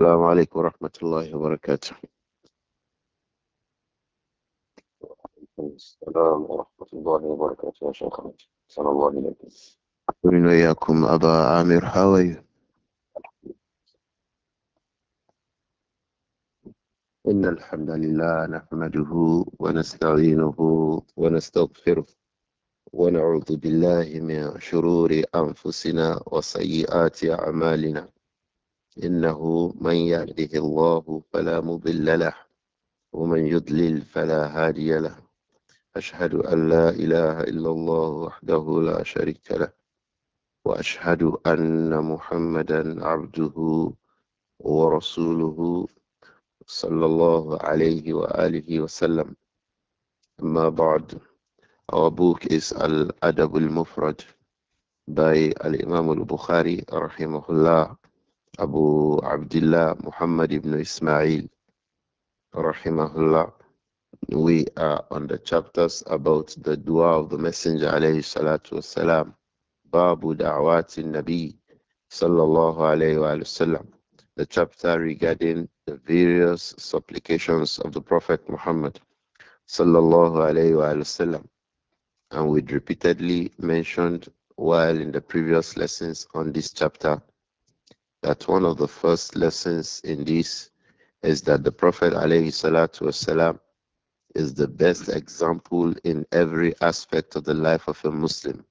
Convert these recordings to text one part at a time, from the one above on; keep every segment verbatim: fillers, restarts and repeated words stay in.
السلام عليكم ورحمة الله وبركاته. السلام ورحمة الله وبركاته يا شيخنا. أحسن الله إليكم. أهلا وإياكم أبا عامر. How are you? إن الحمد لله نحمده ونستعينه ونستغفره ونعوذ بالله من شرور أنفسنا وسيئات أعمالنا. إنه من يهده الله فلا مضل له ومن يضلل فلا هادي له. أشهد أن لا إله إلا الله وحده لا شريك له، وأشهد أن محمدا عبده ورسوله صلى الله عليه وآله وسلم. أما بعد, our book is Al-Adab al-Mufrad by Al-Imam al-Bukhari rahimahullah, Abu Abdullah Muhammad ibn Ismail rahimahullah. We are on the chapters about the dua of the Messenger alayhi salatu wasalam, Babu Da'wati Nabi sallallahu alayhi wa sallam, the chapter regarding the various supplications of the Prophet Muhammad sallallahu alayhi wa sallam. And we repeatedly mentioned while in the previous lessons on this chapter that one of the first lessons in this is that the Prophet alayhi salatu wasalam is the best example in every aspect of the life of a Muslim.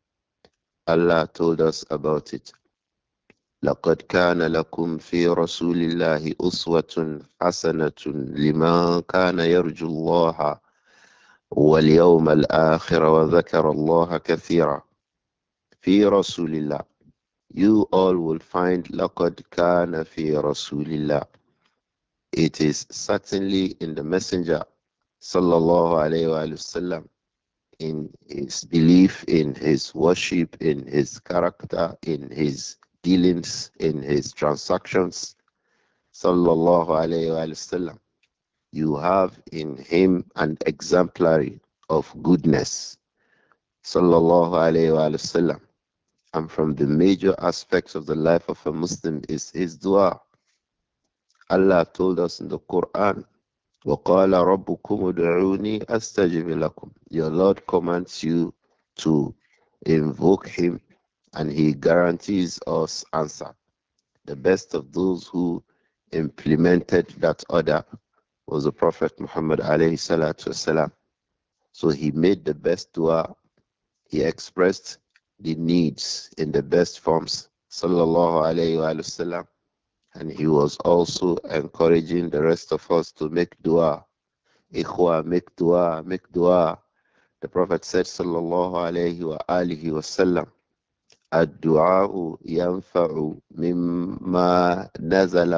Allah told us about it. لقد كان لكم في رسول الله أسوة حسنة لمن كان يرجو الله واليوم الآخر وذكر الله كثيرا. في رسول الله. You all will find لقد كان في رسول الله. It is certainly in the Messenger sallallahu alayhi wa sallam, in his belief, in his worship, in his character, in his dealings, in his transactions, sallallahu alayhi wa sallam. You have in him an exemplary of goodness, sallallahu alayhi wa sallam. And from the major aspects of the life of a Muslim is his dua. Allah told us in the Quran, وَقَالَ رَبُّكُمُ ادْعُونِي أَسْتَجِبْ لَكُمْ. Your Lord commands you to invoke him, and he guarantees us answer. The best of those who implemented that order was the Prophet Muhammad alayhi salatu wasalam. So he made the best dua. He expressed the needs in the best forms, sallallahu alayhi wa sallam. And he was also encouraging the rest of us to make dua. Ikhwa, make dua, make dua. The Prophet said, sallallahu alayhi wa alihi wa sallam, الدعاء ينفع مما نزل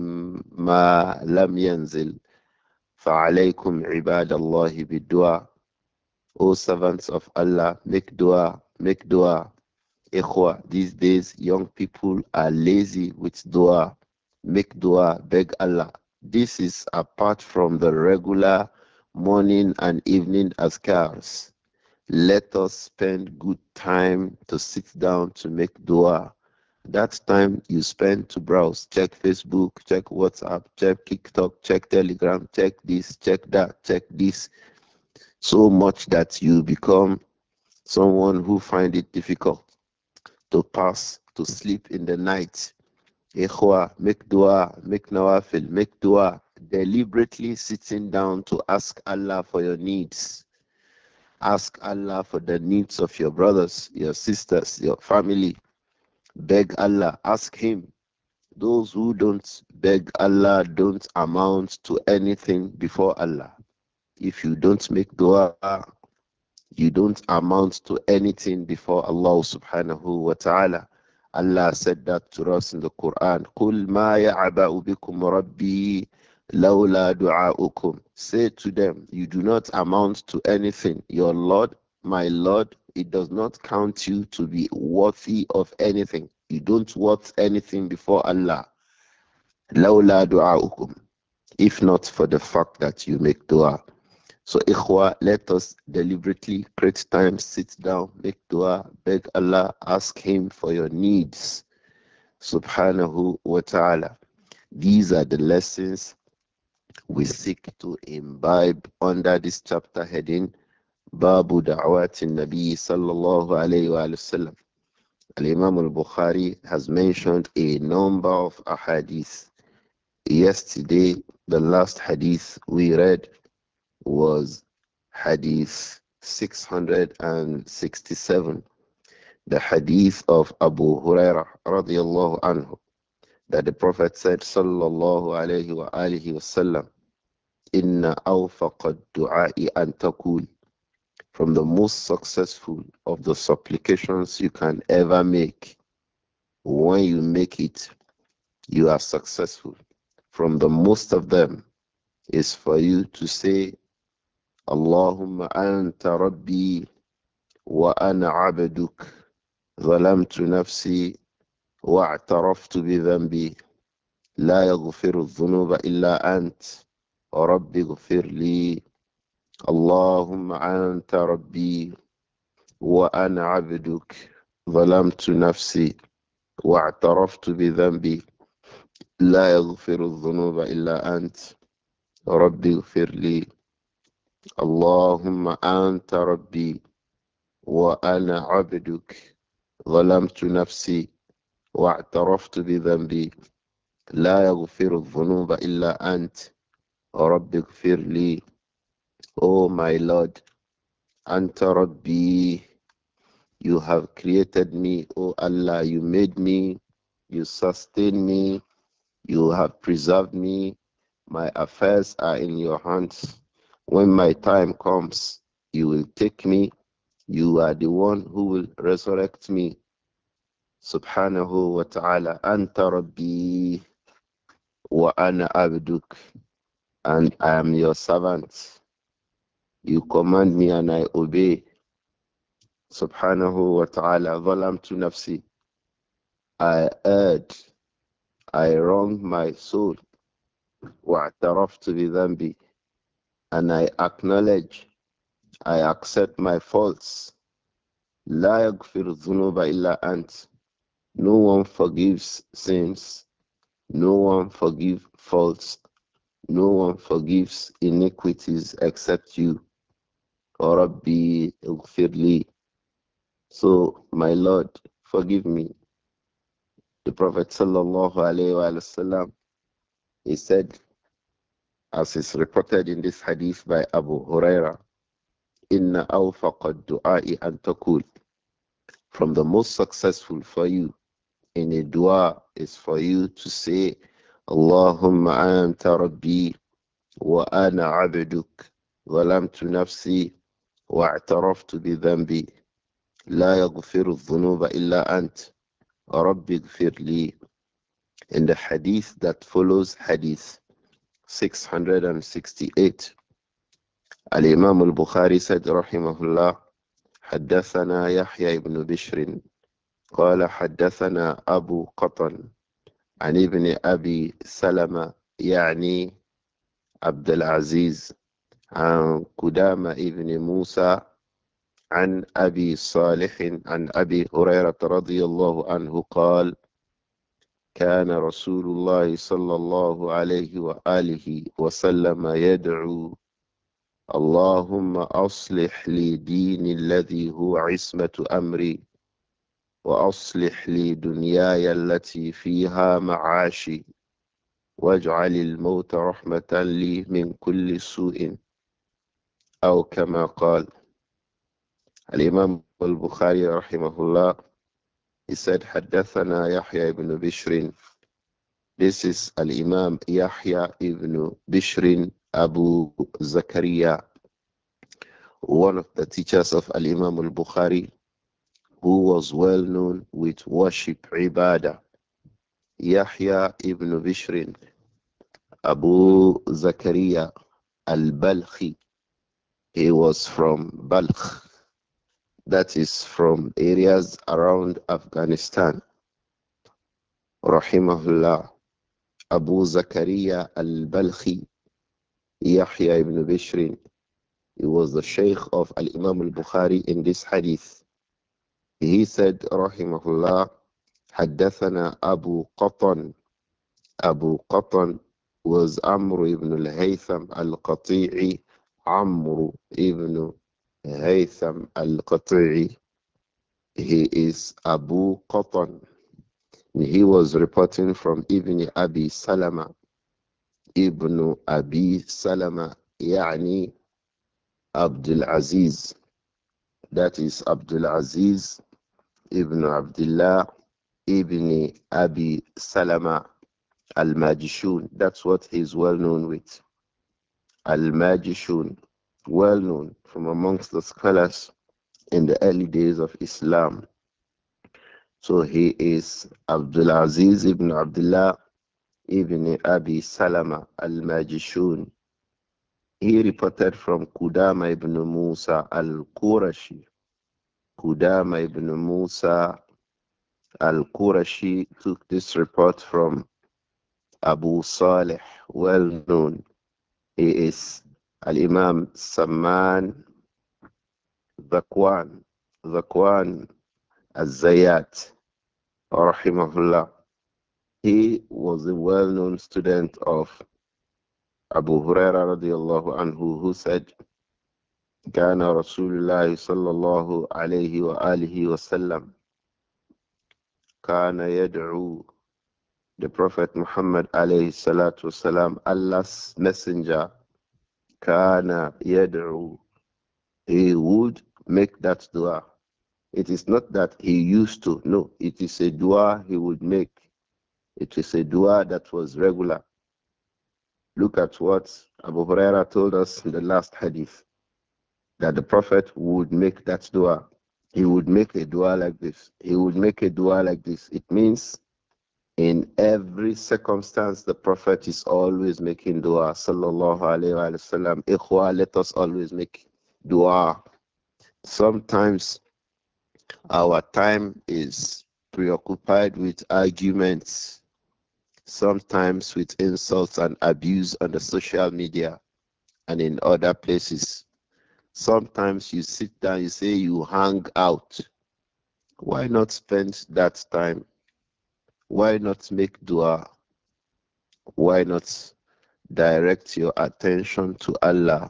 ومما لم ينزل فعليكم عباد الله بالدعاء. O servants of Allah, make dua, make dua. Ikhwa, these days young people are lazy with dua. Make dua, beg Allah. This is apart from the regular morning and evening askars. Let us spend good time to sit down to make dua. That time you spend to browse, check Facebook, check WhatsApp, check TikTok, check Telegram, check this, check that, check this, so much that you become someone who find it difficult to pass, to sleep in the night. Ikhwa, make dua, make nawafil, make dua. Deliberately sitting down to ask Allah for your needs. Ask Allah for the needs of your brothers, your sisters, your family. Beg Allah, ask Him. Those who don't beg Allah don't amount to anything before Allah. If you don't make dua, you don't amount to anything before Allah subhanahu wa ta'ala. Allah said that to us in the Quran. قُلْ مَا يَعْبَأُ بِكُمْ رَبِّي لَوْلَا دُعَاؤُكُمْ. Say to them, you do not amount to anything. Your Lord, my Lord, it does not count you to be worthy of anything. You don't worth anything before Allah. لَوْلَا دُعَاؤُكُمْ. If not for the fact that you make dua. So, ikhwa, let us deliberately create time, sit down, make dua, beg Allah, ask Him for your needs, subhanahu wa ta'ala. These are the lessons we seek to imbibe under this chapter heading Babu Da'wati Nabi sallallahu alayhi wa sallam. Al-Imam al-Bukhari has mentioned a number of ahadith. Yesterday, the last hadith we read was hadith six hundred sixty-seven, the hadith of Abu Hurairah radiallahu anhu, that the Prophet said sallallahu alayhi wa alihi wasallam, inna awfaqa du'a'i an taqul, from the most successful of the supplications you can ever make. When you make it, you are successful. From the most of them is for you to say, Allahumma anta rabbi wa ana abduk, ظلمت نفسي واعترفت بذنبي لا يغفر الذنوب إلا أنت رب اغفر لي اللهم أنت ربي وأنا عبدك ظلمت نفسي واعترفت بذنبي لا يغفر الذنوب إلا أنت رب اغفر لي اللهم أنت ربي وأنا عبدك ظلمت نفسي واعترفت بذنبي لا يغفر الذنوب إلا أنت رب اغفر لي. Oh my Lord, Anta Rabbi, you have created me. Oh Allah, you made me, you sustain me, you have preserved me. My affairs are in your hands. When my time comes, you will take me. You are the one who will resurrect me. Subhanahu wa ta'ala. Anta Rabbi wa ana abduk. And I am your servant. You command me and I obey. Subhanahu wa ta'ala. Zalamtu nafsi. I erred. I wronged my soul. Wa'taraftu bi, and I acknowledge, I accept my faults. La yaghfiru dhunuba illa ant. No one forgives sins. No one forgives faults. No one forgives iniquities except you. O Rabbi ighfirli. So, my Lord, forgive me. The Prophet sallallahu alayhi wa sallam, he said, as is reported in this hadith by Abu Huraira, Inna awfaqa du'a'i an taqul. From the most successful for you in a dua is for you to say, Allahumma anta rabbi wa ana abduk ظلمت نفسي واعترفت بذنبي لا يغفر الذنوب إلا أنت رب اغفر لي. In the hadith that follows hadith six hundred sixty-eight, Al-Imam al-Bukhari said rahimahullah, حدثنا يحيى بن بشر قال حدثنا أبو قطن عن ابن أبي سلمة يعني عبد العزيز عن قدامة ابن موسى عن أبي صالح عن أبي هريرة رضي الله عنه قال كان رسول الله صلى الله عليه وآله وسلم يدعو اللهم أصلح لي ديني الذي هو عصمة أمري وأصلح لي دنياي التي فيها معاشي واجعل الموت رحمة لي من كل سوء أو كما قال. الإمام البخاري رحمه الله, he said حدثنا يحيى ibn Bishr. This is Al-Imam Yahya ibn Bishr Abu Zakaria, one of the teachers of Al-Imam al-Bukhari, who was well known with worship ibadah. Yahya ibn Bishr Abu Zakaria al-Balkhi. He was from Balkh, that is from areas around Afghanistan. Rahimahullah. Abu Zakaria al-Balkhi, Yahya ibn Bishr. He was the Shaykh of Al-Imam al-Bukhari in this hadith. He said, Rahimahullah, حدثنا أبو قطن. Abu Qatan was Amr ibn al-Haytham al-Qati'i. Amr ibn Haytham al-Qati'i. He is Abu Qatan. He was reporting from Ibn Abi Salama. Ibn Abi Salama, يعني Abdul Aziz. That is Abdul Aziz ibn Abdullah ibn Abi Salama al-Majishun. That's what he's well known with. Al-Majishun, well known from amongst the scholars in the early days of Islam. So he is Abdul Aziz ibn Abdullah ibn Abi Salama al-Majishun. He reported from Kudama ibn Musa al-Qurashi. Kudama ibn Musa al-Qurashi took this report from Abu Salih, well known. He is Al-Imam Saman Zakwan, Zakwan al-Zayyat, rahimahullah. He was a well-known student of Abu Huraira radiallahu anhu, who said, كان رسول الله صلى الله عليه وآله وسلم كان يدعو. The Prophet Muhammad alayhi salatu wasalam, Allah's messenger, kana yad'u. He would make that dua. It is not that he used to. No, it is a dua he would make. It is a dua that was regular. Look at what Abu Huraira told us in the last hadith, that the Prophet would make that dua. He would make a dua like this. He would make a dua like this. It means in every circumstance, the Prophet is always making dua. Sallallahu alayhi wa sallam. Ikhwa, let us always make dua. Sometimes our time is preoccupied with arguments, sometimes with insults and abuse on the social media and in other places. Sometimes you sit down, you say you hang out. Why not spend that time? Why not make dua? Why not direct your attention to Allah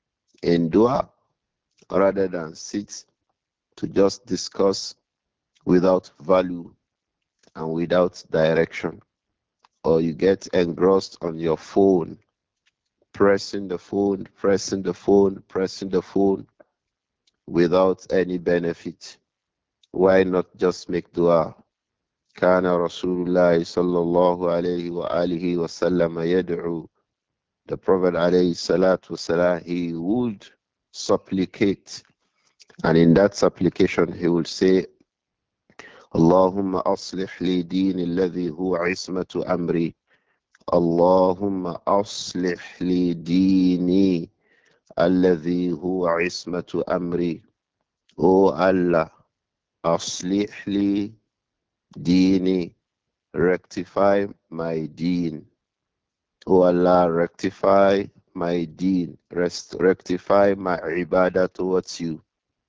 in dua rather than sit to just discuss without value and without direction? Or you get engrossed on your phone, pressing the phone, pressing the phone, pressing the phone without any benefit. Why not just make dua? كان رسول الله صلى الله عليه وآله وسلم يدعو. The Prophet alayhi salatu wasalam, he would supplicate. And in that supplication, he would say, Allahumma aslih li dini alladhi huwa ismatu amri. Allahumma aslih li dini alladhi huwa ismatu amri. O Allah, aslih li dini, rectify my deen. O Allah, rectify my deen, rest, rectify my ibadah towards you,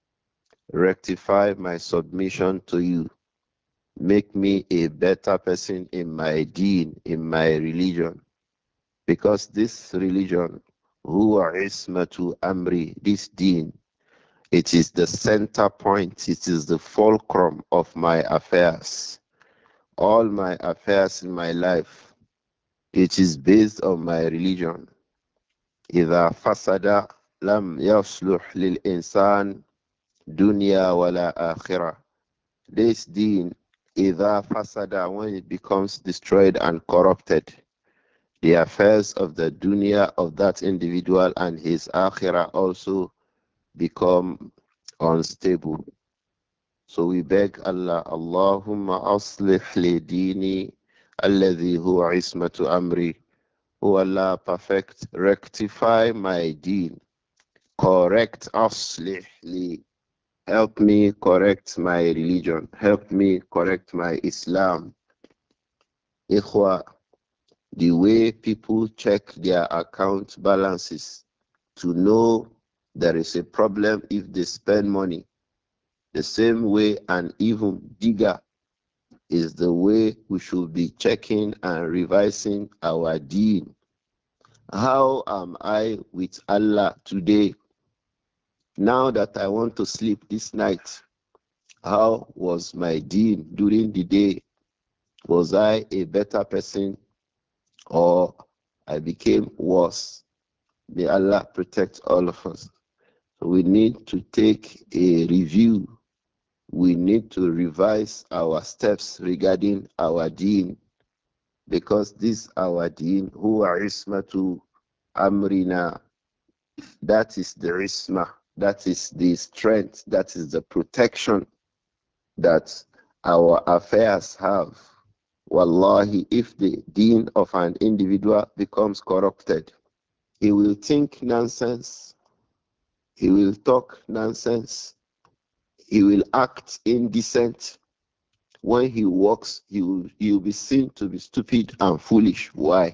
rectify my submission to you, make me a better person in my deen, in my religion. Because this religion, huwa ismatu amri, this deen, it is the center point, it is the fulcrum of my affairs. All my affairs in my life, it is based on my religion. إذا فسد لم يصلح للإنسان دنيا ولا آخرة. This deen, إذا fasada, when it becomes destroyed and corrupted, the affairs of the dunya of that individual and his akhirah also become unstable. So we beg Allah, Allahumma aslih li dini alladhi huwa ismatu amri. O Allah, perfect, rectify my deen. Correct, aslih li. Help me correct my religion. Help me correct my Islam. Ikhwa, the way people check their account balances to know there is a problem if they spend money, the same way and even bigger is the way we should be checking and revising our deen. How am I with Allah today? Now that I want to sleep this night, how was my deen during the day? Was I a better person or I became worse? May Allah protect all of us. So we need to take a review. We need to revise our steps regarding our deen because this our deen, huwa ismatu amrina, that is the isma, that is the strength, that is the protection that our affairs have. Wallahi, if the deen of an individual becomes corrupted, he will think nonsense, he will talk nonsense, he will act indecent. When he walks, he will, he will be seen to be stupid and foolish. Why?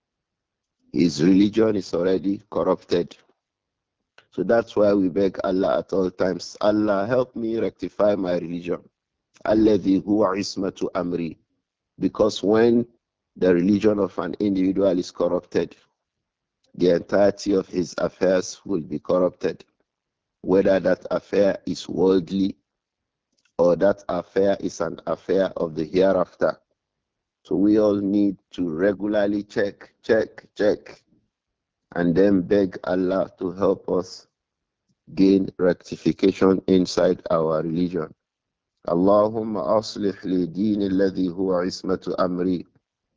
His religion is already corrupted. So that's why we beg Allah at all times. Allah, help me rectify my religion. Alladhi huwa ismatu amri. Because when the religion of an individual is corrupted, the entirety of his affairs will be corrupted. Whether that affair is worldly or that affair is an affair of the hereafter. So we all need to regularly check, check, check, and then beg Allah to help us gain rectification inside our religion. Allahumma aslih li dini alladhi huwa ismatu amri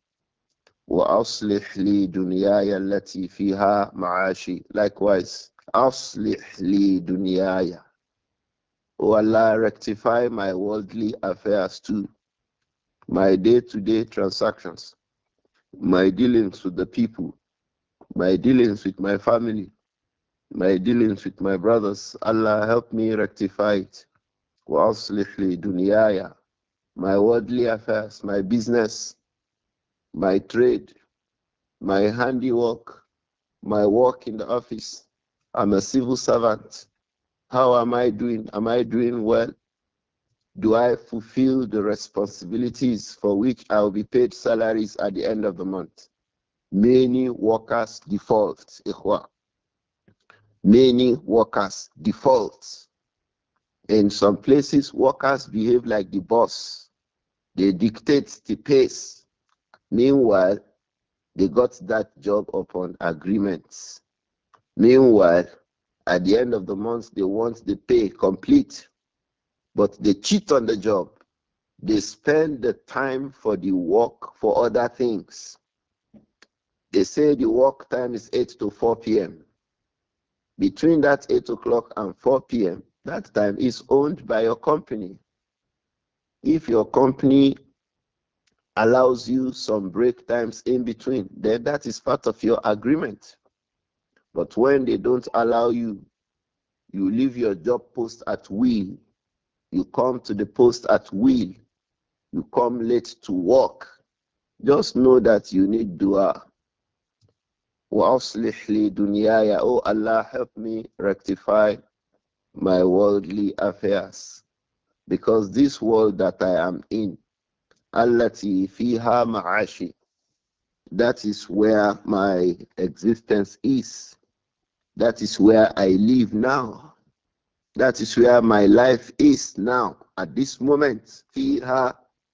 wa aslih li dunyaya allati fiha ma'ashi. Likewise, aslih li dunyaya. O Allah, rectify my worldly affairs too, my day-to-day transactions, my dealings with the people, my dealings with my family, my dealings with my brothers. Allah, help me rectify it. وَأَصْلِحْ لِي دُنْيَايَ, my worldly affairs, my business, my trade, my handiwork, my work in the office. I'm a civil servant. How am I doing? Am I doing well? Do I fulfill the responsibilities for which I will be paid salaries at the end of the month? Many workers default. Ikhwa. Many workers default. In some places, workers behave like the boss. They dictate the pace. Meanwhile, they got that job upon agreements. Meanwhile, at the end of the month, they want the pay complete, but they cheat on the job. They spend the time for the work for other things. They say the work time is eight to four p m Between that eight o'clock and four p m, that time is owned by your company. If your company allows you some break times in between, then that is part of your agreement. But when they don't allow you, you leave your job post at will. You come to the post at will. You come late to work. Just know that you need dua. وَأَصْلِحْ لِي دُنْيَايَ. Oh Allah, help me rectify my worldly affairs. Because this world that I am in, allati fiha ma'ashi, that is where my existence is. That is where I live now. That is where my life is now. At this moment, fiha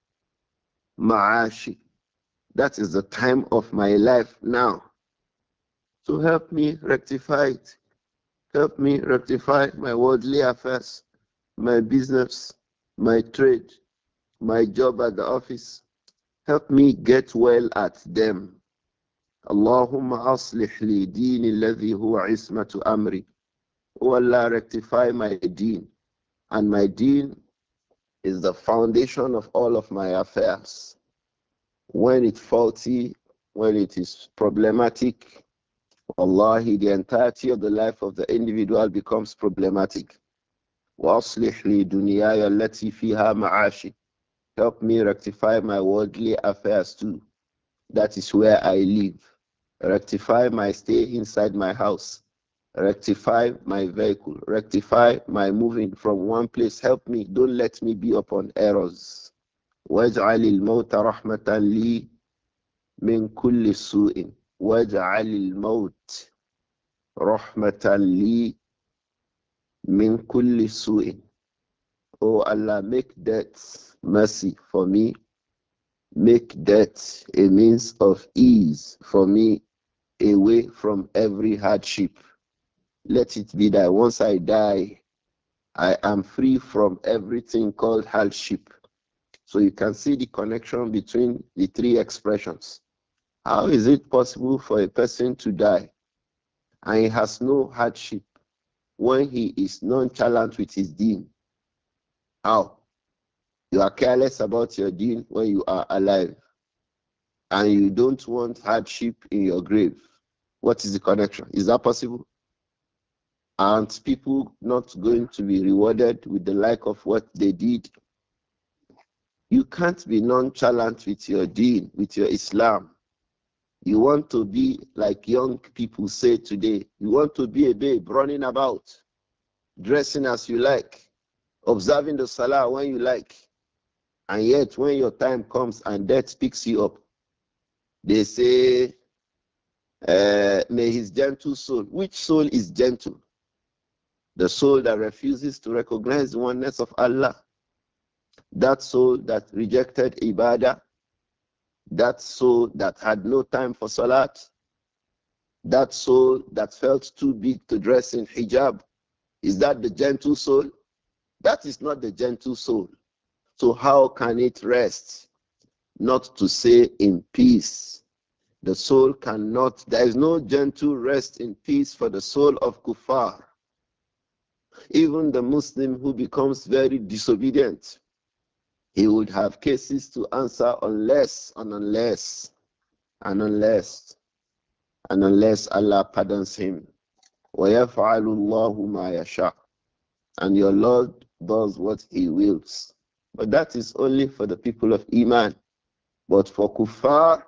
ma'ashi. That is the time of my life now. So help me rectify it. Help me rectify my worldly affairs, my business, my trade, my job at the office. Help me get well at them. Allahumma aslih li dini alladhi huwa ismatu amri. O Allah, rectify my deen. And my deen is the foundation of all of my affairs. When it's faulty, when it is problematic, Wallahi, the entirety of the life of the individual becomes problematic. وَأَصْلِحْ لِي دُنْيَايَ الَّتِي فِيهَا مَعَاشِي. Help me rectify my worldly affairs too. That is where I live. Rectify my stay inside my house. Rectify my vehicle. Rectify my moving from one place. Help me. Don't let me be upon errors. وَاجْعَلِ الْمَوْتَ رَحْمَةً لِي مِنْ كُلِّ سُوءٍ وَاجْعَلِ الْمَوْتَ رَحْمَةً لِي مِنْ كُلِّ سُوءٍ. Oh Allah, make death mercy for me. Make death a means of ease for me, away from every hardship. Let it be that once I die, I am free from everything called hardship. So you can see the connection between the three expressions. How is it possible for a person to die and he has no hardship when he is nonchalant with his deen? How? You are careless about your deen when you are alive, and you don't want hardship in your grave. What is the connection? Is that possible? Aren't people not going to be rewarded with the like of what they did? You can't be nonchalant with your deen, with your Islam. You want to be like young people say today. You want to be a babe running about, dressing as you like, observing the salah when you like. And yet when your time comes and death picks you up, they say, uh, may his gentle soul. Which soul is gentle? The soul that refuses to recognize the oneness of Allah. That soul that rejected ibadah. That soul that had no time for salat. That soul that felt too big to dress in hijab. Is that the gentle soul? That is not the gentle soul. So how can it rest? Not to say in peace. The soul cannot, there is no gentle rest in peace for the soul of kuffar. Even the Muslim who becomes very disobedient, he would have cases to answer unless and unless and unless and unless Allah pardons him. وَيَفْعَلُ اللَّهُ مَا يَشَاءُ. And your Lord does what he wills. But that is only for the people of Iman. But for kuffar,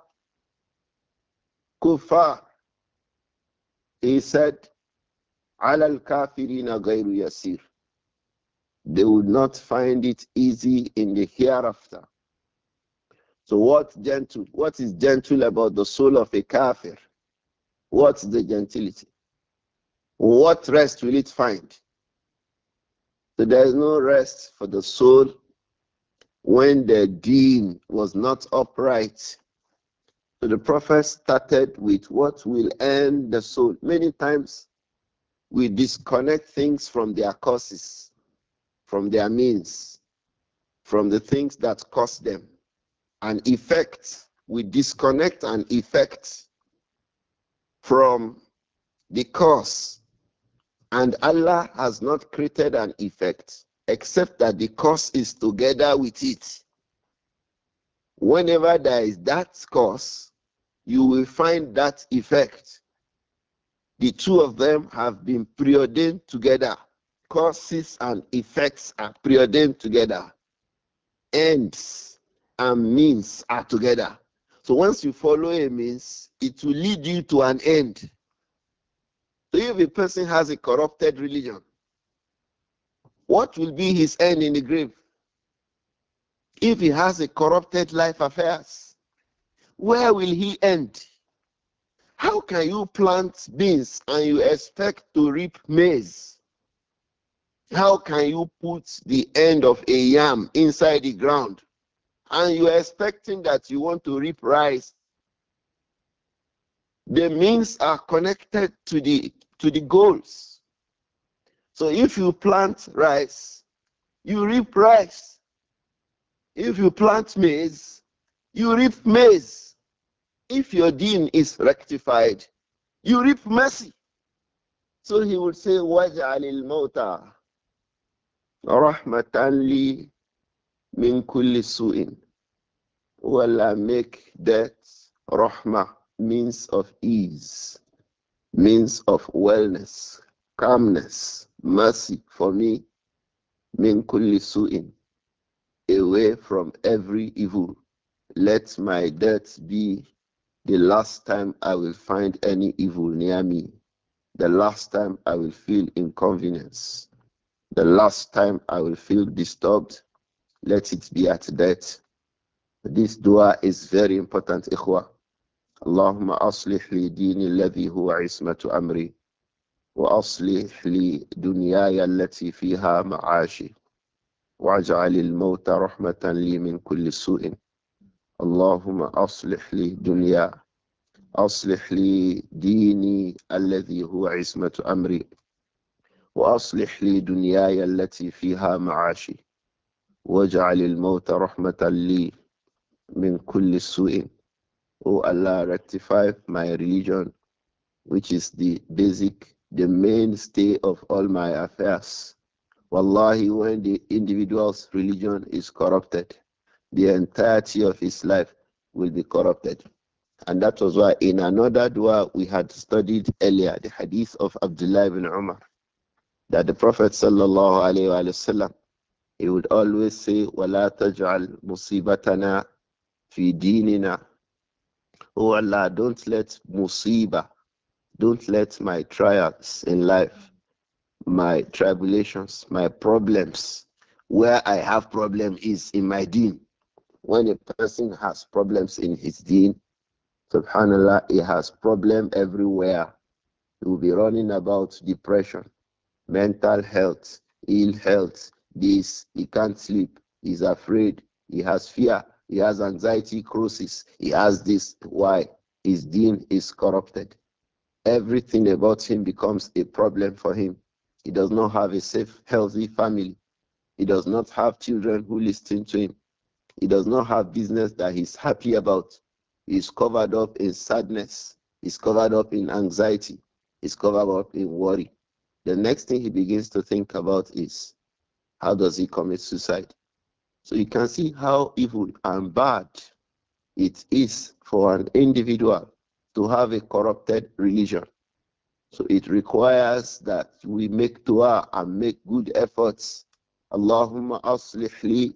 kuffar, he said, عَلَى الْكَافِرِينَ غَيْرُ يَسِيرٌ. They would not find it easy in the hereafter. So what gentle? What is gentle about the soul of a kafir? What's the gentility? What rest will it find? So there is no rest for the soul when the deen was not upright. So the Prophet started with what will end the soul. Many times we disconnect things from their causes, from their means, from the things that cause them. An effect, we disconnect an effect from the cause. And Allah has not created an effect except that the cause is together with it. Whenever there is that cause, you will find that effect. The two of them have been preordained together. Causes and effects are preordained together. Ends and means are together. So once you follow a means, it will lead you to an end. So if a person has a corrupted religion, what will be his end in the grave? If he has a corrupted life affairs, where will he end? How can you plant beans and you expect to reap maize? How can you put the end of a yam inside the ground and you are expecting that you want to reap rice? The means are connected to the to the goals. So if you plant rice, you reap rice. If you plant maize, you reap maize. If your deen is rectified, you reap mercy. So he would say, وَجْعَلِ الْمَوْتَى رَحْمَةً لِي مِنْ كُلِّ سُوءٍ. O Allah, make death rahmah, means of ease, means of wellness, calmness, mercy for me, min kulli su'in, away from every evil. Let my death be the last time I will find any evil near me, the last time I will feel inconvenience, the last time I will feel disturbed. Let it be at death. This dua is very important, ikhwa. اللهم أصلح لي ديني الذي هو عصمة أمري وأصلح لي دنياي التي فيها معاشي واجعل الموت رحمة لي من كل سوء. اللهم أصلح لي دنيا أصلح لي ديني الذي هو عصمة أمري وأصلح لي دنياي التي فيها معاشي واجعل الموت رحمة لي من كل سوء. O Allah, rectify my religion, which is the basic, the mainstay of all my affairs. Wallahi, when the individual's religion is corrupted, the entirety of his life will be corrupted. And that was why in another dua we had studied earlier, the hadith of Abdullah ibn Umar, that the Prophet sallallahu alayhi wa sallam, he would always say, وَلَا تَجْعَلْ مُصِيبَتَنَا فِي دِينِنَا. Oh Allah, don't let musibah, don't let my trials in life, my tribulations, my problems, where I have problem is in my deen. When a person has problems in his deen, subhanallah, he has problem everywhere. He will be running about depression, mental health, ill health, this, he can't sleep, he's afraid, he has fear, he has anxiety crisis, he has this. Why? His deen is corrupted. Everything about him becomes a problem for him. He does not have a safe, healthy family. He does not have children who listen to him. He does not have business that he's happy about. He's covered up in sadness. He's covered up in anxiety. He's covered up in worry. The next thing he begins to think about is how does he commit suicide? So you can see how evil and bad it is for an individual to have a corrupted religion. So it requires that we make dua and make good efforts. Allahumma aslih li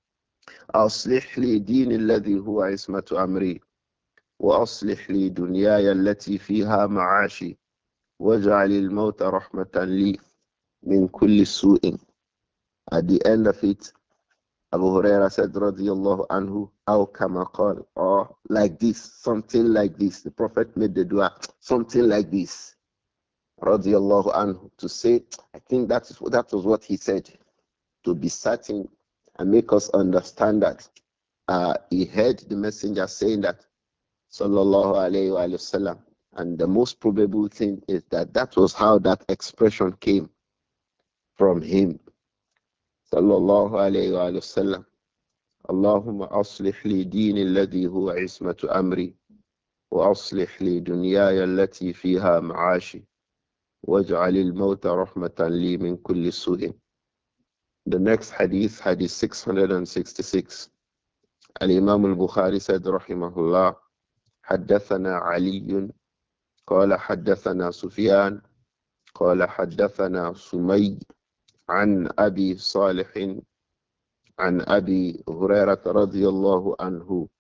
أصلح لي دين الذي هو عصمة أمري وأصلح لي دنياي التي فيها معاشي واجعل الموت رحمة لي من كل سوء. At the end of it, Abu Huraira said, radiyallahu anhu, أو كما قال, or like this, something like this. The Prophet made the dua, something like this, radiyallahu anhu, to say, I think that is that was what he said, to be certain and make us understand that uh, he heard the messenger saying that, sallallahu alayhi wa sallam, and the most probable thing is that that was how that expression came from him, sallallahu alayhi wa sallam. اللهم أصلح لي ديني الذي هو عصمة أمري وأصلح لي دنياي التي فيها معاشي واجعل الموت رحمة لي من كل سوء. The next hadith, hadith six hundred sixty-six. Al-Imam al-Bukhari said, rahimahullah, حدثنا علي قال حدثنا سفيان قال حدثنا سمي عن أبي صالح عن أبي هريرة رضي الله عنه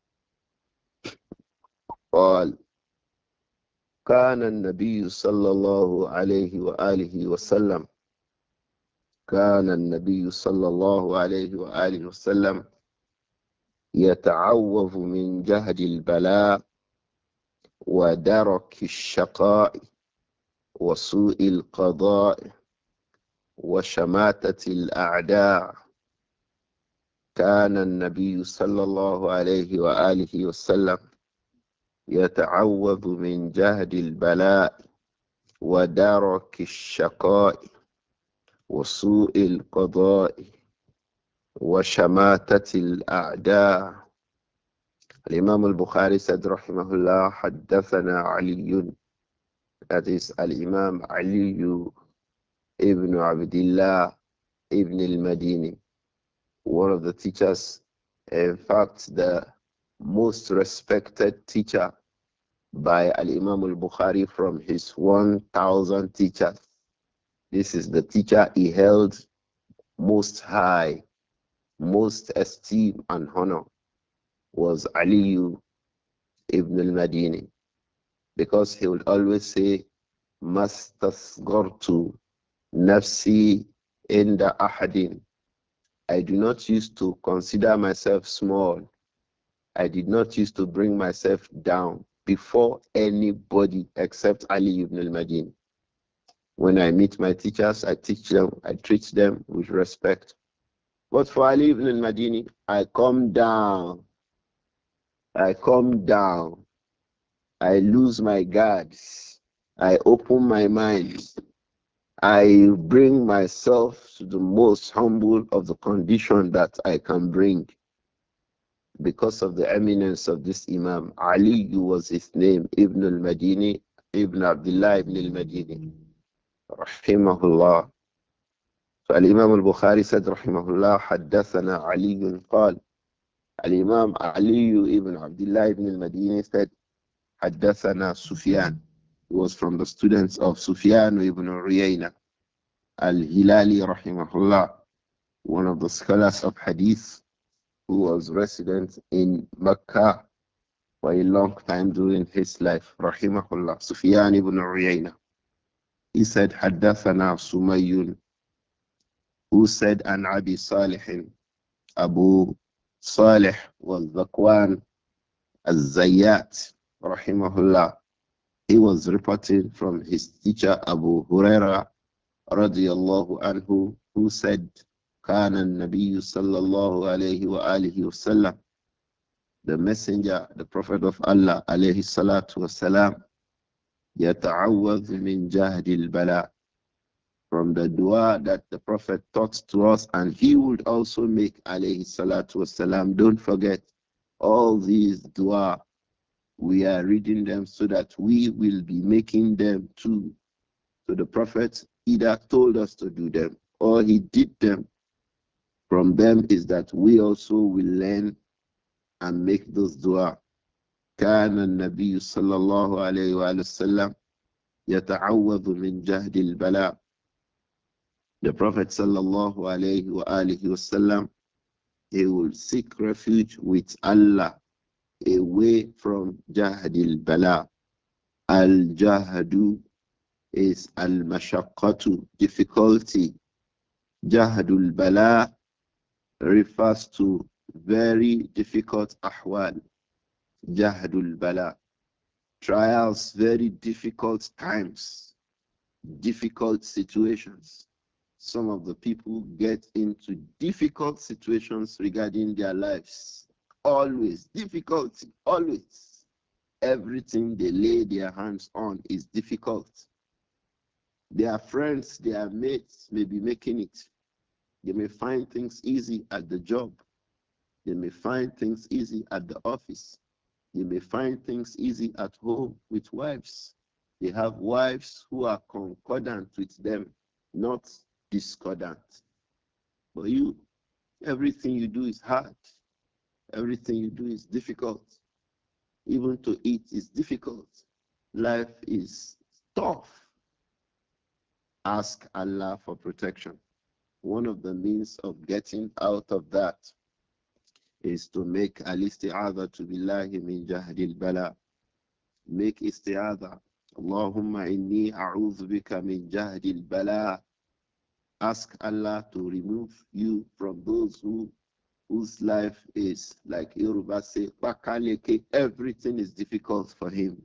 قال كان النبي صلى الله عليه وآله وسلم كان النبي صلى الله عليه وآله وسلم يتعوذ من جهد البلاء ودرك الشقاء وسوء القضاء وشماتة الأعداء. كان النبي صلى الله عليه وآله وسلم يتعوذ من جهد البلاء ودرك الشقاء وسوء القضاء وشماتة الأعداء. الإمام البخاري said رحمه الله حدثنا علي, that is Al-Imam Ali ibn Abdullah ibn al-Madini, one of the teachers, in fact the most respected teacher by Al-Imam al-Bukhari from his one thousand teachers. This is the teacher he held most high, most esteem and honor, was Ali ibn al-Madini, because he would always say, Mastasgortu nafsi inda ahadin. I do not used to consider myself small I did not used to bring myself down before anybody except Ali ibn al-Madini. When I meet my teachers, I teach them, I treat them with respect. But for Ali ibn al-Madini, I come down, I come down, I lose my guards, I open my mind, I bring myself to the most humble of the condition that I can bring because of the eminence of this Imam. Ali was his name, Ibn al-Madini, Ibn Abdullah ibn al-Madini, rahimahullah. So Al-Imam al-Bukhari said, rahimahullah, حدثنا علي قال. Al-Imam Ali ibn Abdullah ibn al-Madini said, حدثنا Sufyan. He was from the students of Sufyan ibn Uyayna al-Hilali, rahimahullah, one of the scholars of Hadith who was resident in Mecca for a long time during his life, rahimahullah, Sufyan ibn Uyayna. He said, حدثنا Sumayyun, who said, an Abi Salih, Abu Salih was Zakwan al-Zayyat, rahimahullah. He was reporting from his teacher Abu Huraira radiyallahu anhu, who said, كان النبي صلى الله عليه وآله وسلم, the messenger, the prophet of Allah alayhi salatu wasalam, يتعوذ من جهد البلاء, from the dua that the prophet taught to us, and he would also make alayhi salatu wasalam. Don't forget, all these dua, we are reading them so that we will be making them too. So the prophet either told us to do them or he did them. From them is that we also will learn and make those dua. كان النبي صلى الله عليه وآله وسلم يتعوذ من جهد البلاء. The Prophet صلى الله عليه وآله وسلم, he will seek refuge with Allah away from Jahdil Bala. Al Jahadu is Al Mashaqqatu, difficulty. Jahdul Bala refers to very difficult ahwal. Jahdul Bala, trials, very difficult times, difficult situations. Some of the people get into difficult situations regarding their lives. Always difficulty, always. Everything they lay their hands on is difficult. Their friends, their mates may be making it. They may find things easy at the job. They may find things easy at the office. They may find things easy at home with wives. They have wives who are concordant with them, not discordant. But you, everything you do is hard. Everything you do is difficult. Even to eat is difficult. Life is tough. Ask Allah for protection. One of the means of getting out of that is to make al-isti'adha to billahi min jahdil bala. Make isti'adha. Allahumma inni a'udhu bika min jahdil bala. Ask Allah to remove you from those who whose life is like Yoruba say, Bakaleke, everything is difficult for him.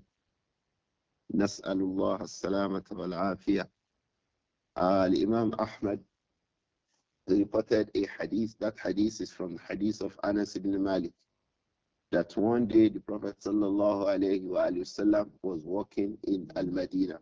Nas'alullah as-salamata wal afiyah. Al-Imam Ahmad reported a hadith. That hadith is from the hadith of Anas ibn Malik. That one day the Prophet sallallahu alayhi wa sallam was walking in Al-Madinah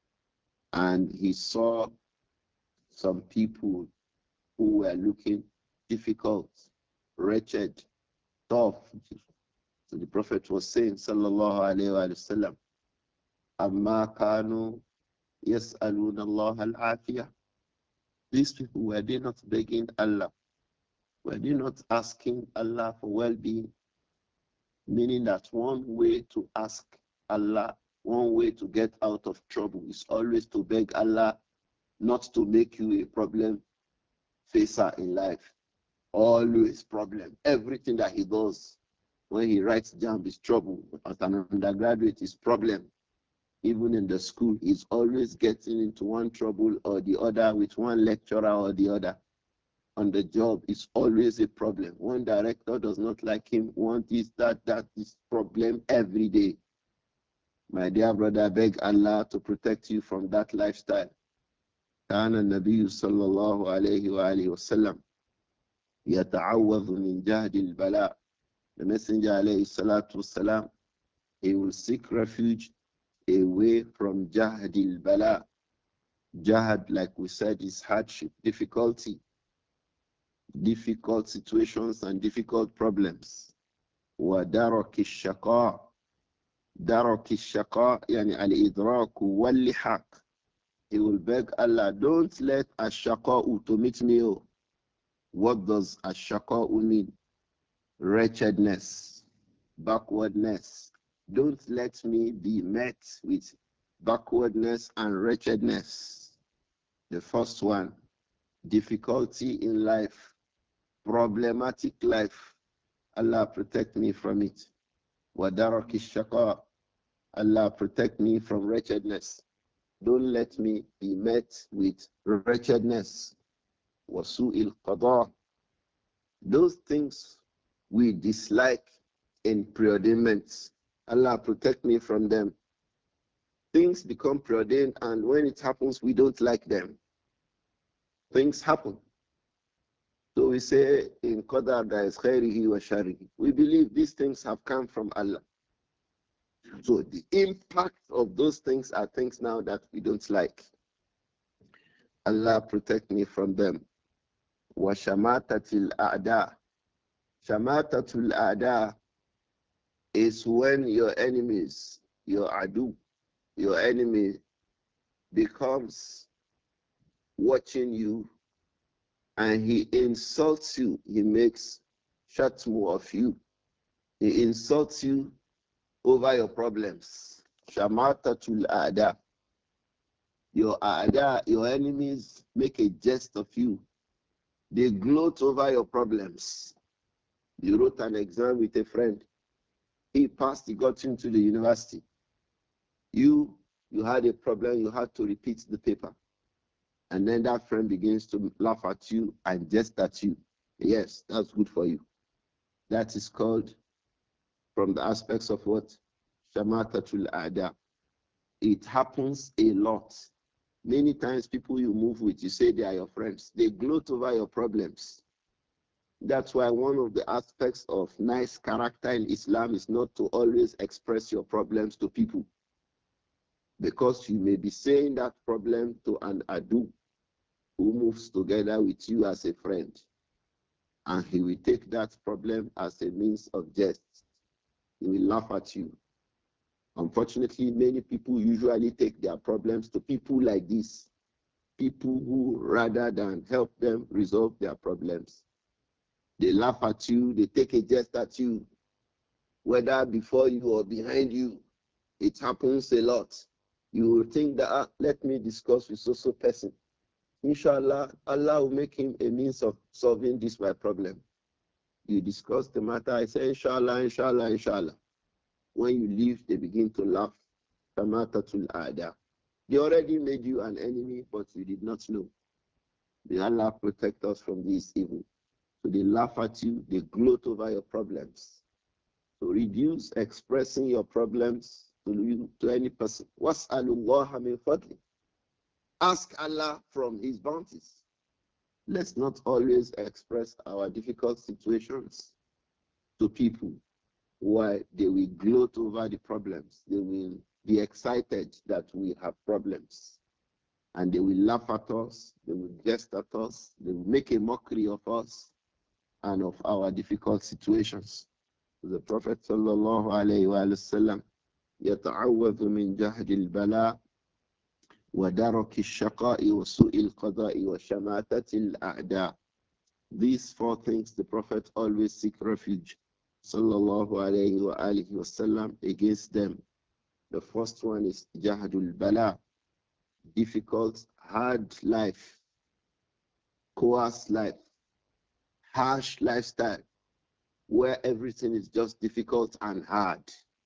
and he saw some people who were looking difficult, wretched, tough. So the Prophet was saying, sallallahu alayhi wa sallam, Amma kanu yas'aluna Allah al-afiyah. These people, were they not begging Allah? Were they not asking Allah for well-being? Meaning that one way to ask Allah, one way to get out of trouble is always to beg Allah not to make you a problem facer in life. Always problem. Everything that he does, when he writes jam, is trouble. As an undergraduate, is problem. Even in the school, he's always getting into one trouble or the other with one lecturer or the other. on the job is always a problem. One director does not like him, one this, that, that is problem every day. My dear brother, I beg Allah to protect you from that lifestyle. كان النبي صلى الله عليه وآله وسلم يتعوذ من جهد البلاء. The Messenger عليه الصلاة والسلام, he will seek refuge away from jahd al-bala. Jahad, like we said, is hardship, difficulty, difficult situations and difficult problems. وَدَرَكِ الشَّقَاء. دَرَكِ الشَّقَاء يعني الْإِدْرَاكُ وَاللِّحَاقُ. He will beg Allah, don't let ash-shaqa'u to meet me. Oh. What does ash-shaqa'u mean? Wretchedness, backwardness. Don't let me be met with backwardness and wretchedness. The first one, difficulty in life, problematic life. Allah protect me from it. وَدَرَكِ الشَّقَاء. Allah protect me from wretchedness. Don't let me be met with wretchedness. وَسُوءِ الْقَضَاء. Those things we dislike in preordainments. Allah protect me from them. Things become preordained, and when it happens, we don't like them. Things happen. So we say in Qadar there is khairihi wa sharihi. We believe these things have come from Allah. So the impact of those things are things now that we don't like. Allah protect me from them. Wa shamatatil a'da. Shamatatul a'da is when your enemies, your adu, your enemy becomes watching you and he insults you. He makes shatmu of you. He insults you over your problems. Shamatatul a'da. Your a'da, your enemies make a jest of you. They gloat over your problems. You wrote an exam with a friend. He passed, he got into the university. You, you had a problem, you had to repeat the paper. And then that friend begins to laugh at you and jest at you. Yes, that's good for you. That is called, from the aspects of what? Shamatatul Ada. It happens a lot. Many times people you move with, you say they are your friends. They gloat over your problems. That's why one of the aspects of nice character in Islam is not to always express your problems to people. Because you may be saying that problem to an adu who moves together with you as a friend. And he will take that problem as a means of jest. He will laugh at you. Unfortunately, many people usually take their problems to people like this. People who, rather than help them resolve their problems, they laugh at you, they take a jest at you, whether before you or behind you. It happens a lot. You will think that, ah, let me discuss with so-so person. Inshallah, Allah will make him a means of solving this my problem. You discuss the matter, I say, inshallah, inshallah, inshallah. When you leave, they begin to laugh. Tamatatul Ada. They already made you an enemy, but you did not know. May Allah protect us from this evil. So they laugh at you, they gloat over your problems. So reduce expressing your problems to you, to any person. Was'alullaha min fadli. Ask Allah from His bounties. Let's not always express our difficult situations to people. Why? They will gloat over the problems. They will be excited that we have problems. And they will laugh at us. They will jest at us. They will make a mockery of us and of our difficult situations. The Prophet sallallahu alayhi wa sallam يتعوذ من جهد البلاء ودرك الشقاء وسوء القضاء وشماتة الأعداء. These four things the Prophet always seek refuge sallallahu alayhi wa alihi wa sallam against them. The first one is jahadul bala, difficult, hard life, coarse life, harsh lifestyle, where everything is just difficult and hard.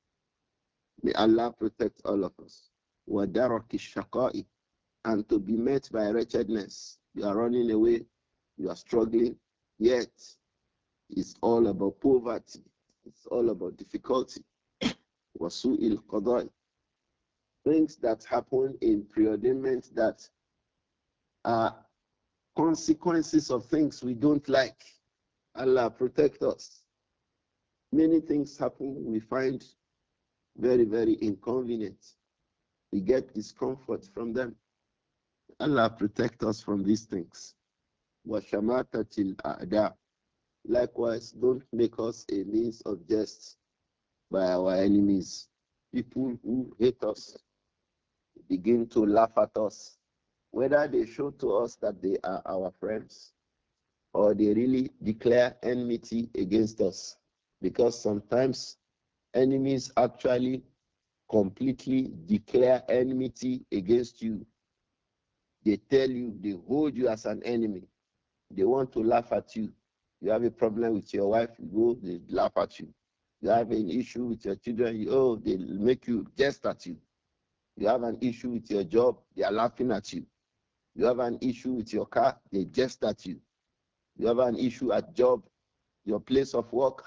May Allah protect all of us. وَدَرَكِ الشَّقَاءِ. And to be met by wretchedness. You are running away. You are struggling, yet it's all about poverty. It's all about difficulty. Wasu'il qadai. Things that happen in preordainment that are consequences of things we don't like. Allah protect us. Many things happen we find very, very inconvenient. We get discomfort from them. Allah protect us from these things. وَشَمَاتَةِ الْأَعْدَاءِ. Likewise, don't make us a means of jest by our enemies. People who hate us begin to laugh at us, whether they show to us that they are our friends or they really declare enmity against us. Because sometimes enemies actually completely declare enmity against you. They tell you, they hold you as an enemy. They want to laugh at you. You have a problem with your wife, you go, they laugh at you. You have an issue with your children, you, oh, they make you jest at you. You have an issue with your job, they are laughing at you. You have an issue with your car, they jest at you. You have an issue at job, your place of work.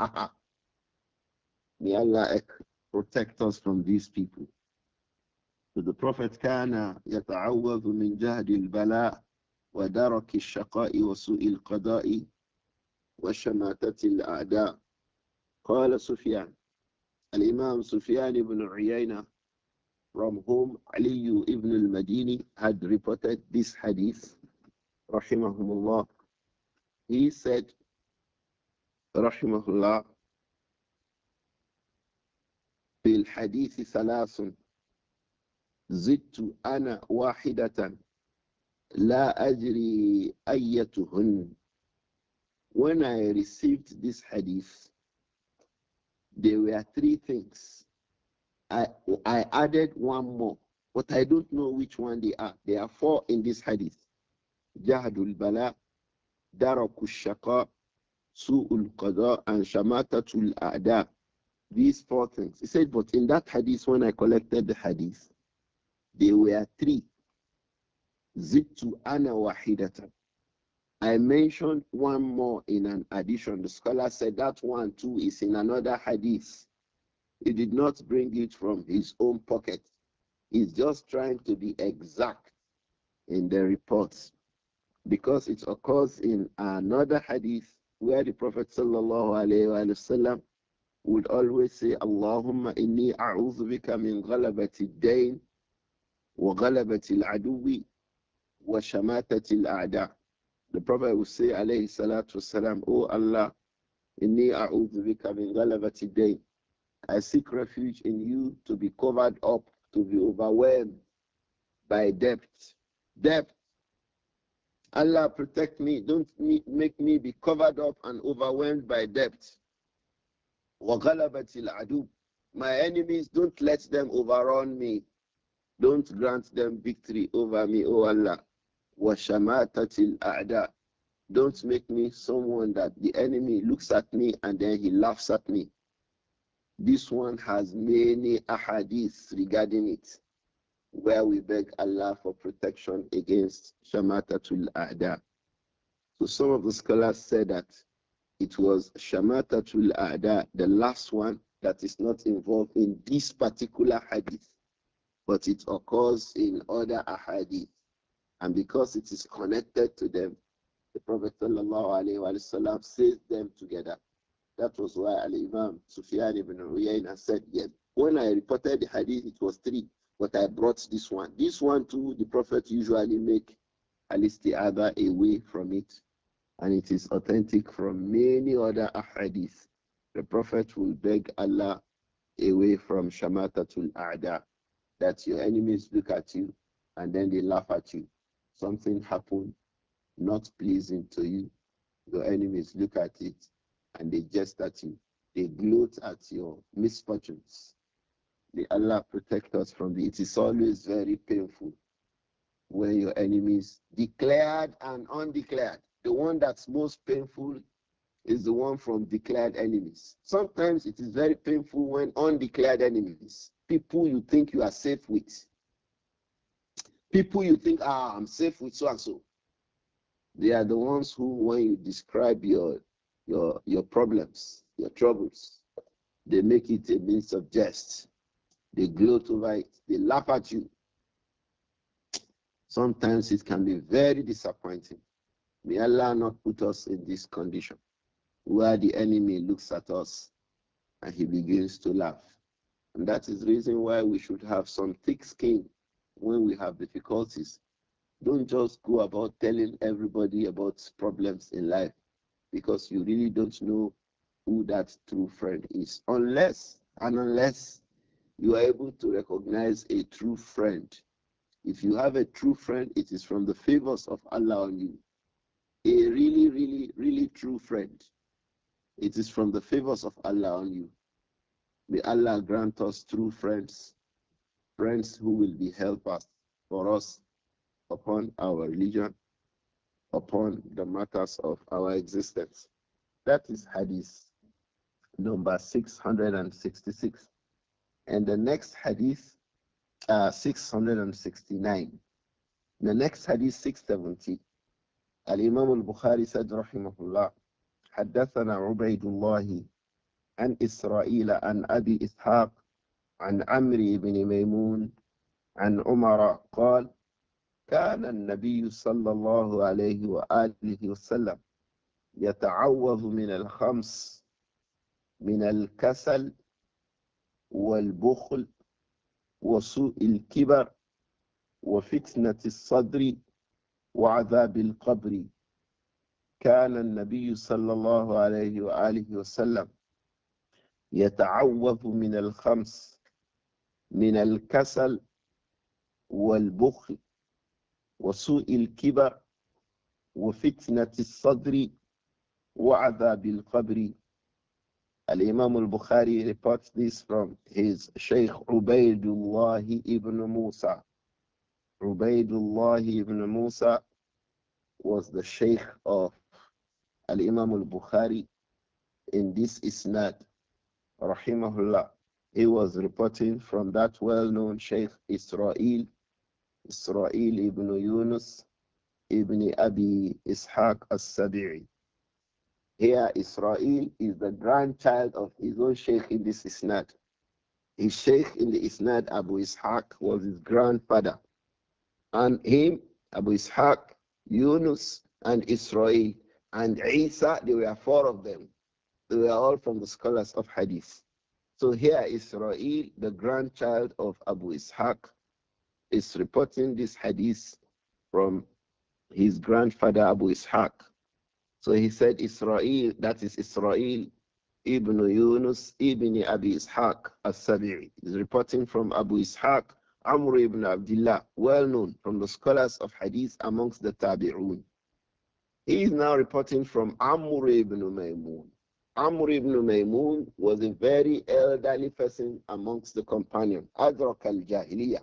May Allah protect us from these people. So the Prophet كان يتعوذ من جهد البلاء ودرك الشقاء وسوء القضاء وشماتة الأعداء. قال سفيان, Al-Imam Sufyan ibn Uyayna, from whom Ali ibn al-Madini had reported this hadith, rahimahumullah. He said, rahimahullah, في الحديث ثلاث زدت أنا واحدة لا أجري أيتهن. When I received this hadith, there were three things. I, I added one more, but I don't know which one they are. There are four in this hadith. Jahadul Bala, Darakush Shaqa, Su'ul Qada, and Shamatatul A'da. These four things. He said, but in that hadith, when I collected the hadith, there were three. Zittu ana wahidatan. I mentioned one more in an addition. The scholar said that one too is in another hadith. He did not bring it from his own pocket. He's just trying to be exact in the reports, because it occurs in another hadith where the Prophet sallallahu alaihi wasallam would always say, Allahumma inni a'udhu bika min ghalabati ad-dayn wa ghalabati al-aduwi wa shamatati al-a'da. The Prophet would say, alayhi salatu wasalam, Oh Allah, inni a'udhu bika min ghalabati ad-dayn. I seek refuge in you to be covered up, to be overwhelmed by debt. Debt. Allah protect me. Don't make me be covered up and overwhelmed by debt. وَغَلَبَةِ الْعَدُوِ. My enemies, don't let them overrun me. Don't grant them victory over me, O Allah. وَشَمَاتَةِ الْأَعْدَاءِ. Don't make me someone that the enemy looks at me and then he laughs at me. This one has many ahadiths regarding it, where we beg Allah for protection against Shamatatul A'da. So some of the scholars said that it was Shamatatul A'da, the last one that is not involved in this particular hadith, but it occurs in other ahadith. And because it is connected to them, the Prophet ﷺ says them together. That was why Al-Imam Sufyan ibn Uyayna said, yes, when I reported the hadith, it was three, but I brought this one. This one too, the Prophet usually make at least the other away from it. And it is authentic from many other ahadith. The Prophet will beg Allah away from Shamatatul A'da, that your enemies look at you and then they laugh at you. Something happened not pleasing to you. Your enemies look at it and they jest at you. They gloat at your misfortunes. May Allah protect us from the. It is always very painful when your enemies, declared and undeclared. The one that's most painful is the one from declared enemies. Sometimes it is very painful when undeclared enemies, people you think you are safe with, people you think, ah, I'm safe with so and so. They are the ones who, when you describe your your your problems, your troubles, they make it a means of jest. They gloat over it. They laugh at you. Sometimes it can be very disappointing. May Allah not put us in this condition where the enemy looks at us and he begins to laugh. And that is the reason why we should have some thick skin when we have difficulties. Don't just go about telling everybody about problems in life because you really don't know who that true friend is. Unless and unless you are able to recognize a true friend. If you have a true friend, it is from the favors of Allah on you. A really, really, really true friend. It is from the favors of Allah on you. May Allah grant us true friends, friends who will be helpers for us upon our religion, upon the matters of our existence. That is Hadith number six hundred sixty-six. And the next Hadith, uh, six hundred sixty-nine. The next Hadith, six seventy. Al-Imam al-Bukhari said, Rahimahullah, حدثنا عبيد الله عن إسرائيل عن أبي إسحاق عن عمرو بن ميمون عن عمر قال كان النبي صلى الله عليه وآله وسلم يتعوذ من الخمس من الكسل والبخل وسوء الكبر وفتنة الصدر وعذاب القبر. كان النبي صلى الله عليه وآله وسلم يتعوذ من الخمس من الكسل والبخل وسوء الكبر وفتنة الصدر وعذاب القبر. Al-Imam al-Bukhari reports this from his Shaykh Ubaidullah ibn Musa. Ubaidullah ibn Musa was the Shaykh of Al-Imam al-Bukhari in this isnad, rahimahullah. He was reporting from that well-known Shaykh Israel, Israel ibn Yunus ibn Abi Ishaq as-Sabi'i. Here, Israel is the grandchild of his own Sheikh in this Isnad. His Sheikh in the Isnad, Abu Ishaq, was his grandfather. And him, Abu Ishaq, Yunus, and Israel, and Isa, there were four of them. They were all from the scholars of Hadith. So here, Israel, the grandchild of Abu Ishaq, is reporting this Hadith from his grandfather, Abu Ishaq. So he said Israel, that is Israel ibn Yunus ibn Abi Ishaq as-Sabi'i. He's reporting from Abu Ishaq, Amr ibn Abdullah, well known from the scholars of Hadith amongst the Tabi'un. He is now reporting from Amr ibn Maymun. Amr ibn Maymun was a very elderly person amongst the companions. Adrak al-Jahiliyyah.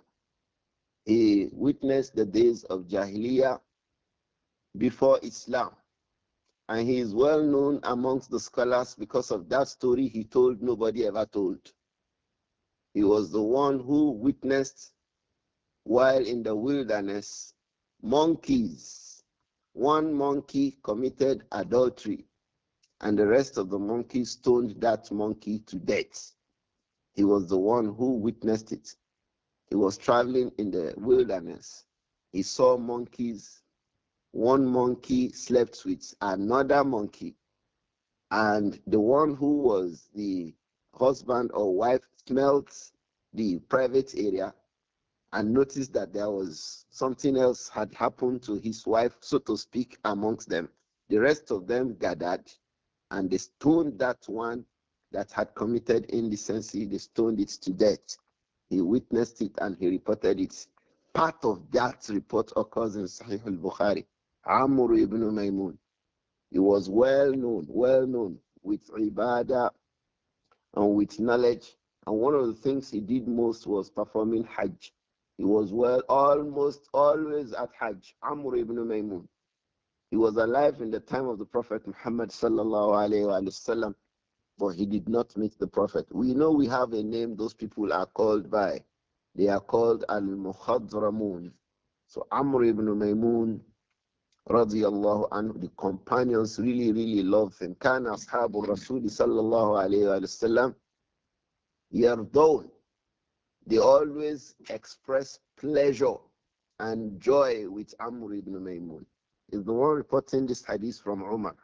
He witnessed the days of Jahiliyyah before Islam. And he is well known amongst the scholars because of that story he told nobody ever told. He was the one who witnessed while in the wilderness, monkeys. One monkey committed adultery and the rest of the monkeys stoned that monkey to death. He was the one who witnessed it. He was traveling in the wilderness. He saw monkeys. One monkey slept with another monkey, and the one who was the husband or wife smelt the private area and noticed that there was something else had happened to his wife, so to speak, amongst them. The rest of them gathered and they stoned that one that had committed indecency. They stoned it to death. He witnessed it and he reported it. Part of that report occurs in Sahih al-Bukhari. Amr ibn Maymun. He was well known, well known with ibadah and with knowledge. And one of the things he did most was performing Hajj. He was well, almost always at Hajj. Amr ibn Maymun. He was alive in the time of the Prophet Muhammad sallallahu alayhi wa sallam, but he did not meet the Prophet. We know we have a name those people are called by. They are called Al-Mukhadramun. So Amr ibn Maymun Radiallahu anhu, the companions really, really loved him. Kana ashabu Rasuli sallallahu alayhi wa sallam yardawn. They always express pleasure and joy with Amr ibn Maymun. Is the one reporting this hadith from Umar.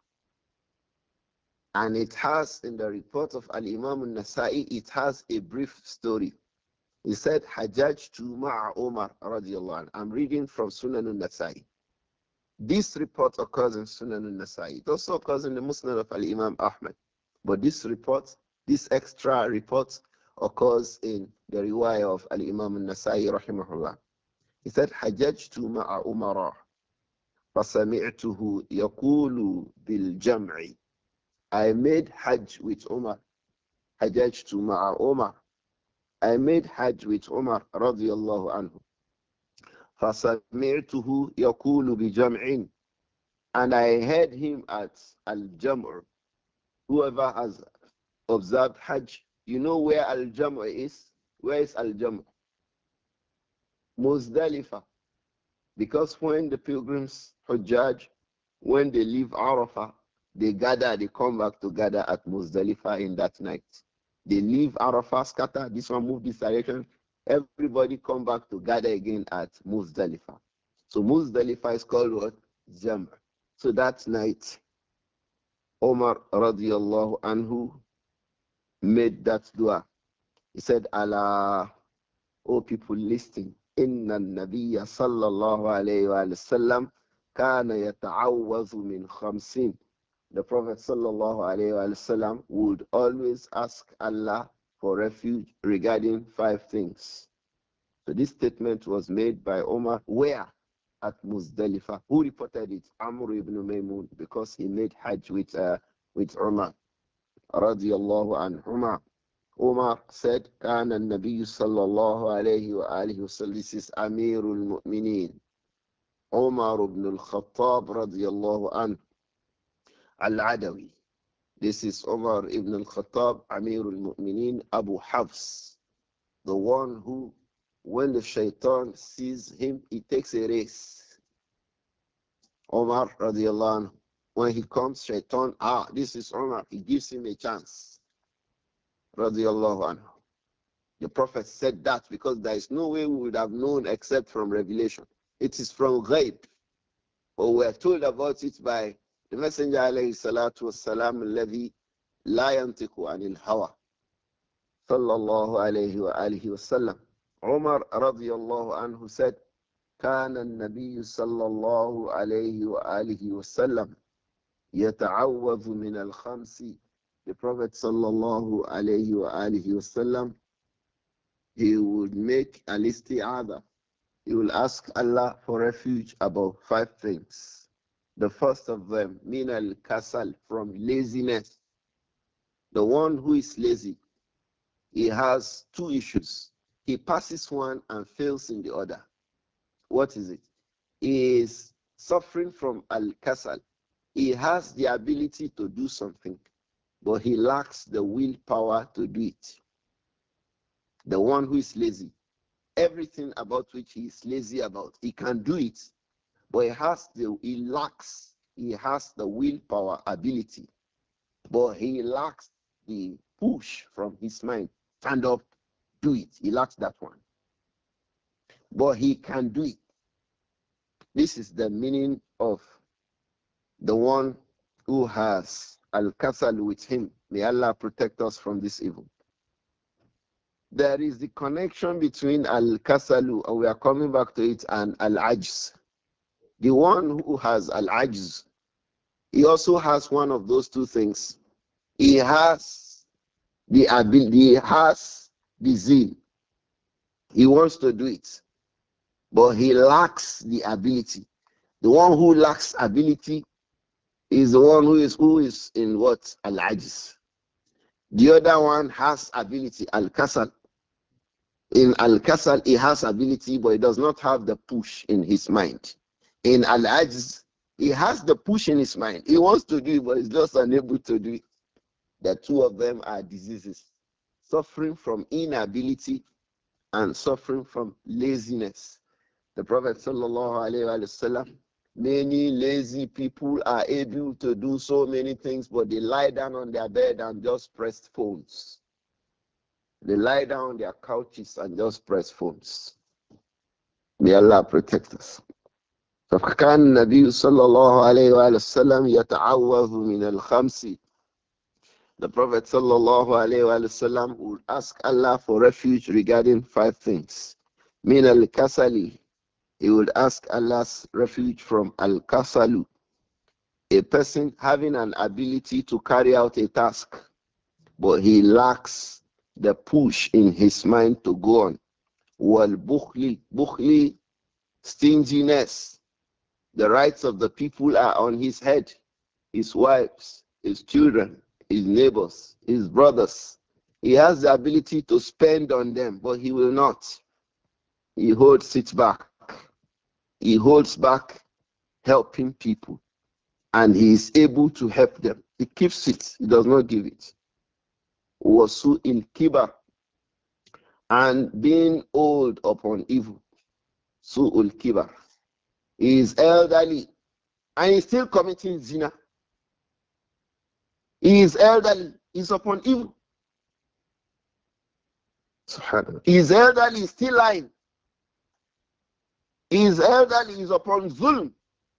And it has, in the report of Al Imam al Nasa'i, it has a brief story. He said, Hajjaj to Ma'a Umar radiallahu anhu. I'm reading from Sunan al Nasa'i. This report occurs in Sunan al Nasa'i. It also occurs in the Musnad of Al Imam Ahmad. But this report, this extra report, occurs in the riwayah of Al Imam al Nasa'i rahimahullah. He said, Hajjaj to Ma'a Umar. فسمعته يقول بالجمع. I made Hajj with Umar. Hajjaj to Ma'a Umar. I made Hajj with Umar radiallahu anhu. فَسَمِعْتُهُ يَقُولُ بِجَمْعٍ. And I heard him at Al-Jamr. Whoever has observed Hajj, you know where Al-Jamr is? Where is Al-Jamr? Muzdalifah. Because when the pilgrims, Hujjaj, when they leave Arafah, they gather, they come back to gather at Muzdalifah in that night. They leave Arafah, scatter, this one move this direction. Everybody come back to gather again at Muzdalifah. So Muzdalifah is called what? Jamr. So that night, Omar radiallahu anhu made that dua. He said, Allah, O people listening, Inna Nabiya sallallahu alayhi wa sallam kana yata'awwazu min khamsin. The Prophet sallallahu alayhi wa sallam would always ask Allah for refuge regarding five things. So this statement was made by Omar. Where? At Muzdalifah. Who reported it? Amr ibn Maymun, because he made Hajj with uh, with Umar radiyallahu anhuma. Umar said, "Kana an-Nabiy sallallahu alayhi wa alihi wasallam." This is Amirul Mu'minin, Umar ibn al-Khattab radiyallahu anhu al-Adawi. This is Umar ibn al-Khattab, Amirul Mu'minin, Abu Hafs, the one who, when the shaitan sees him, he takes a race. Umar radiallahu anhu, when he comes, shaitan, ah, this is Umar, he gives him a chance. Radiallahu anhu. The Prophet said that because there is no way we would have known except from revelation. It is from ghaib. But we are told about it by the Messenger alayhi salatu wassalam, alladhi la yantiqu anil hawa. Sallallahu alayhi wa alihi wasallam. Umar radiallahu anhu said, كان النبي صلى الله عليه وآله وسلم يتعوذ من الخمس. The Prophet صلى الله عليه وآله وسلم, he would make an isti'adha. He will ask Allah for refuge about five things. The first of them, min al-kasal, from laziness. The one who is lazy, he has two issues. He passes one and fails in the other. What is it? He is suffering from al-kasal. He has the ability to do something, but he lacks the willpower to do it. The one who is lazy, everything about which he is lazy about, he can do it, but he has the he lacks, he has the willpower ability, but he lacks the push from his mind. Stand up, do it. He lacks that one. But he can do it. This is the meaning of the one who has al-kasal with him. May Allah protect us from this evil. There is the connection between al-kasalu, and we are coming back to it, and al-ajz. The one who has al-ajz, he also has one of those two things. He has the ability, he has the zeal. He wants to do it, but he lacks the ability. The one who lacks ability is the one who is who is in what? Al-ajz. The other one has ability, al-kasal. In al-kasal, he has ability, but he does not have the push in his mind. In al-ajz, he has the push in his mind. He wants to do it, but he's just unable to do it. The two of them are diseases, suffering from inability and suffering from laziness. The Prophet sallallahu alaihi wasallam, Many lazy people are able to do so many things, but they lie down on their bed and just press phones. They lie down on their couches and just press phones. May Allah protect us. فكان النبي صلى الله عليه وآله وسلم يتعوذ من الخمس. The Prophet صلى الله عليه وآله وسلم would ask Allah for refuge regarding five things. من الكسل. He would ask Allah's refuge from al-kasalu, a person having an ability to carry out a task, but he lacks the push in his mind to go on. Wal bukhli, bukhli, stinginess. The rights of the people are on his head, his wives, his children, his neighbors, his brothers. He has the ability to spend on them, but he will not. He holds it back. He holds back helping people, and he is able to help them. He keeps it, he does not give it. Wasu il kiba, and being old upon evil. Su'ul kiba. He is elderly and he's still committing zina. He is elderly, he's upon evil. He is elderly, he's still lying. He is elderly, he's upon zulm.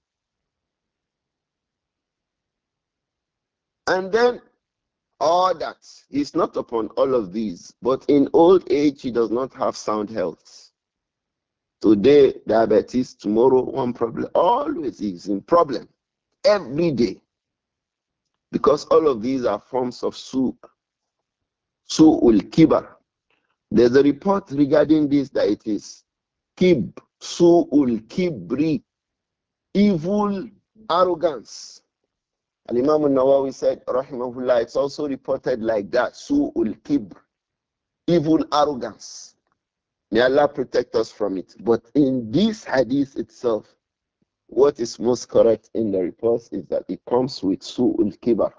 And then all that. He's not upon all of these, but in old age, he does not have sound health. Today, diabetes, tomorrow, one problem. Always is in problem. Every day. Because all of these are forms of su. Su'ul kibar. There's a report regarding this that it is kib, su'ul kibri, evil arrogance. Al-Imam al-Nawawi said, rahimahullah, it's also reported like that, su'ul kibr, evil arrogance. May Allah protect us from it. But in this hadith itself, what is most correct in the reports is that it comes with su'ul kibar.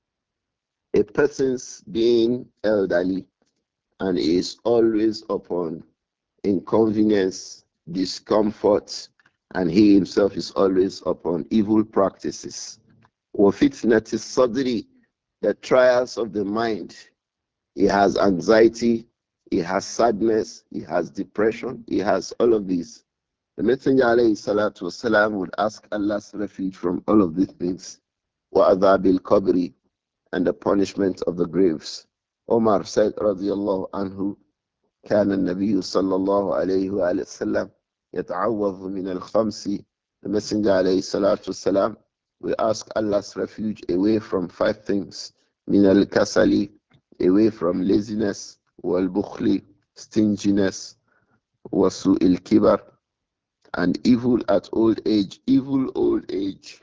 A person's being elderly and is always upon inconvenience, discomfort, and he himself is always upon evil practices. وَفِتْنَةِ الصَّدْرِ, the trials of the mind. He has anxiety, he has sadness, he has depression, he has all of these. The Messenger alayhi salatu wasalam would ask Allah's refuge from all of these things. وَأَذَابِ الْقَبْرِ, and the punishment of the graves. Omar said, radiyallahu anhu, كان النبي صلى الله عليه وآله وسلم يتعوذ من الخمس. The Messenger عليه الصلاة والسلام will ask Allah's refuge away from five things. من الكسل, away from laziness, والبخل, stinginess, وسوء الكبر, and evil at old age, evil old age,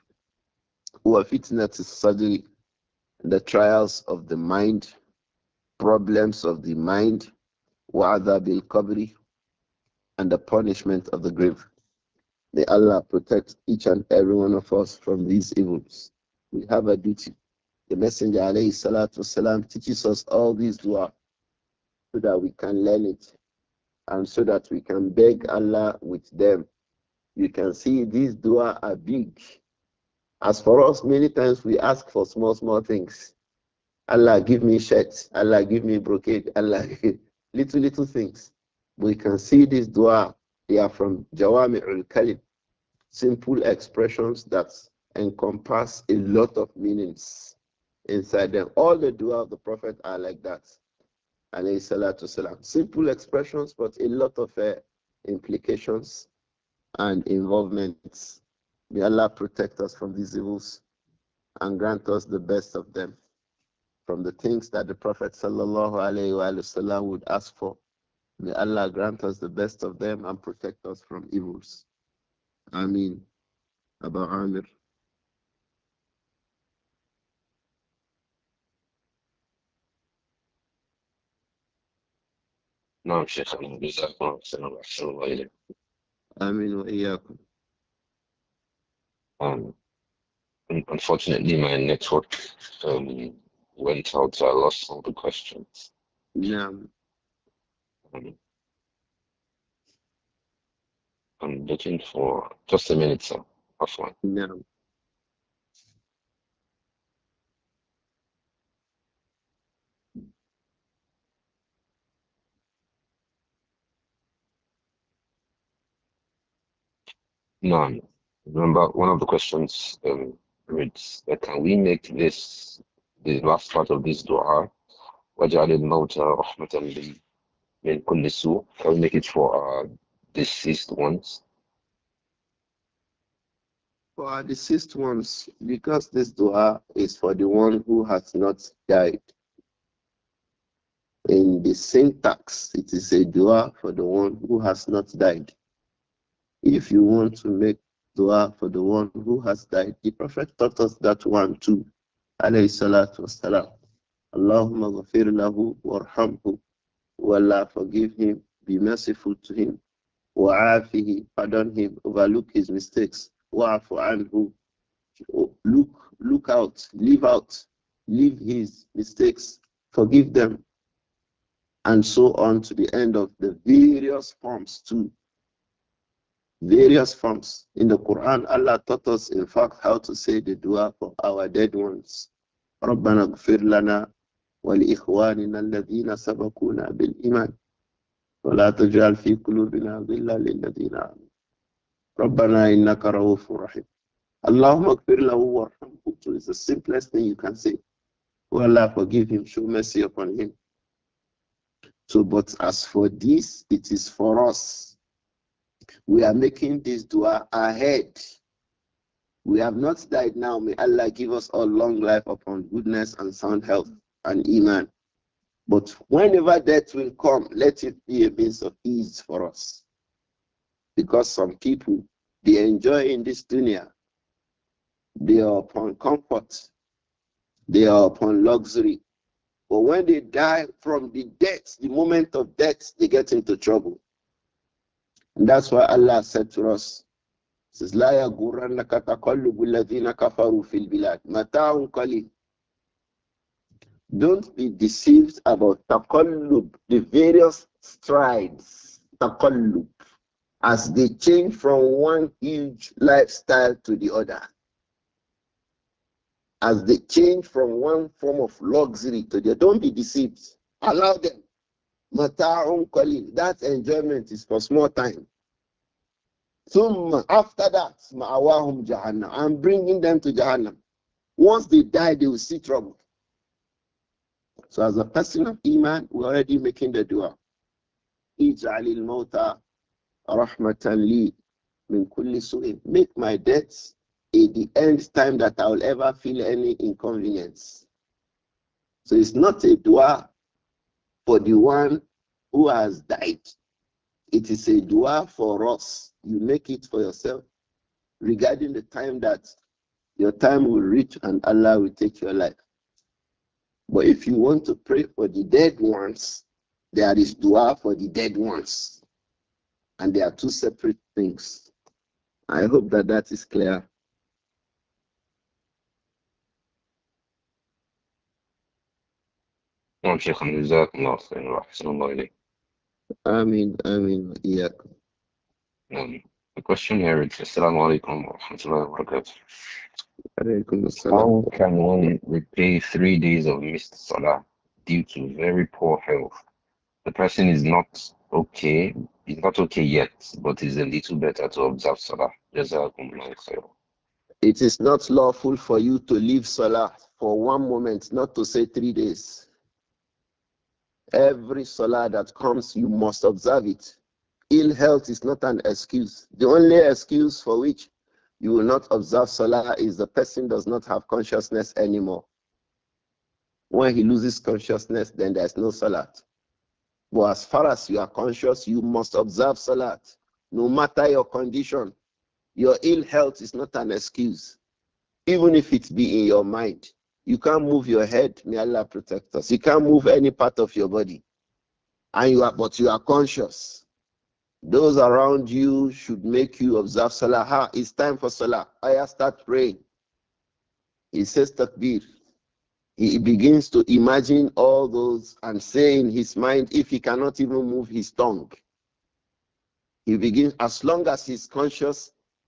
وفتنة الصدر, the trials of the mind, problems of the mind, وعذاب القبر, and the punishment of the grave. May Allah protect each and every one of us from these evils. We have a duty. The Messenger alayhi salatu wasalam teaches us all these dua so that we can learn it and so that we can beg Allah with them. You can see these dua are big. As for us, many times we ask for small, small things. Allah give me shirts. Allah give me brocade. Allah little, little things. We can see this dua. They are from Jawami'ul Kalim, simple expressions that encompass a lot of meanings inside them. All the dua of the Prophet are like that. Alayhi salatu salam. Simple expressions, but a lot of uh, implications and involvements. May Allah protect us from these evils and grant us the best of them. From the things that the Prophet sallallahu alayhi wa sallam would ask for, may Allah grant us the best of them and protect us from evils. Ameen. Abu Amir. نعم شيخنا جزاكم الله خيرا وأحسن الله إليك. Ameen wa iyaakum. Um, un- unfortunately, my network um, went out, so I lost all the questions. Naam. Um, I'm looking for just a minute, sir. Afwan. No. No, remember one of the questions um, reads, uh, can we make this the last part of this dua? وَجَعَلِ الْمَوْتَ رَحْمَةً لِي مِنْ كُلِّ سُوءٍ. Can we make it for our deceased ones? For our deceased ones, because this dua is for the one who has not died. In the syntax, it is a dua for the one who has not died. If you want to make dua for the one who has died, the Prophet taught us that one too. Alayhi salatu wasalam. Allahumma ghafir lahu warhamhu. O Allah, forgive him, be merciful to him. Wa'afihi, pardon him, overlook his mistakes. Wa'afu anhu, look, look out, leave out, leave his mistakes, forgive them, and so on to the end of the various forms too. Various forms. In the Quran, Allah taught us, in fact, how to say the dua for our dead ones. ربنا اغفر لنا ولإخواننا الذين سبقونا بالإيمان ولا تجعل في قلوبنا غلا للذين آمنوا ربنا إنك رؤوف رحيم اللهم اغفر له وارحمه. So it's the simplest thing you can say. Oh Allah, forgive him, show mercy upon him. So, but as for this, it is for us. We are making this dua ahead. We have not died now. May Allah give us all long life upon goodness and sound health and iman. But whenever death will come, let it be a means of ease for us. Because some people, they enjoy in this dunya. They are upon comfort. They are upon luxury. But when they die from the death, the moment of death, they get into trouble. And that's why Allah said to us, says, لا يغرنك تقلب الذين كفروا في البلاد متاع قليل. Don't be deceived about taqallub, the various strides, taqallub, as they change from one huge lifestyle to the other. As they change from one form of luxury to the other. Don't be deceived. Allow them. Mata'un qalil. That enjoyment is for small time. So after that, ma'awahum jahannam. I'm bringing them to Jahannam. Once they die, they will see trouble. So as a person of Iman, we're already making the dua. Ij'alil mawta rahmatan li min kulli su'in. Make my death at the end time that I will ever feel any inconvenience. So it's not a dua for the one who has died. It is a dua for us. You make it for yourself regarding the time that your time will reach and Allah will take your life. But if you want to pray for the dead ones, there is dua for the dead ones. And they are two separate things. I hope that that is clear. نعم شيخنا جزاكم الله خيرا وأحسن الله إليك. Amin, Amin, Iyakum. Um, the question here is Assalamu alaikum wa rahmatullahi wa barakatuh. Alaykum assalam. How can one repay three days of missed salah due to very poor health? The person is not okay, he's not okay yet, but is a little better to observe salah. Jazakumullah khair. It is not lawful for you to leave Salah for one moment, not to say three days. Every Salah that comes, you must observe it. Ill health is not an excuse. The only excuse for which you will not observe Salah is the person does not have consciousness anymore. When he loses consciousness, then there's no Salat. But as far as you are conscious, you must observe Salat. No matter your condition, your ill health is not an excuse. Even if it be in your mind, you can't move your head. May Allah protect us. You can't move any part of your body, and you are, but you are conscious. Those around you should make you observe Salah. Ha, it's time for Salah. I start praying. He says takbir. He begins to imagine all those and say in his mind, if he cannot even move his tongue, he begins, as long as he's conscious,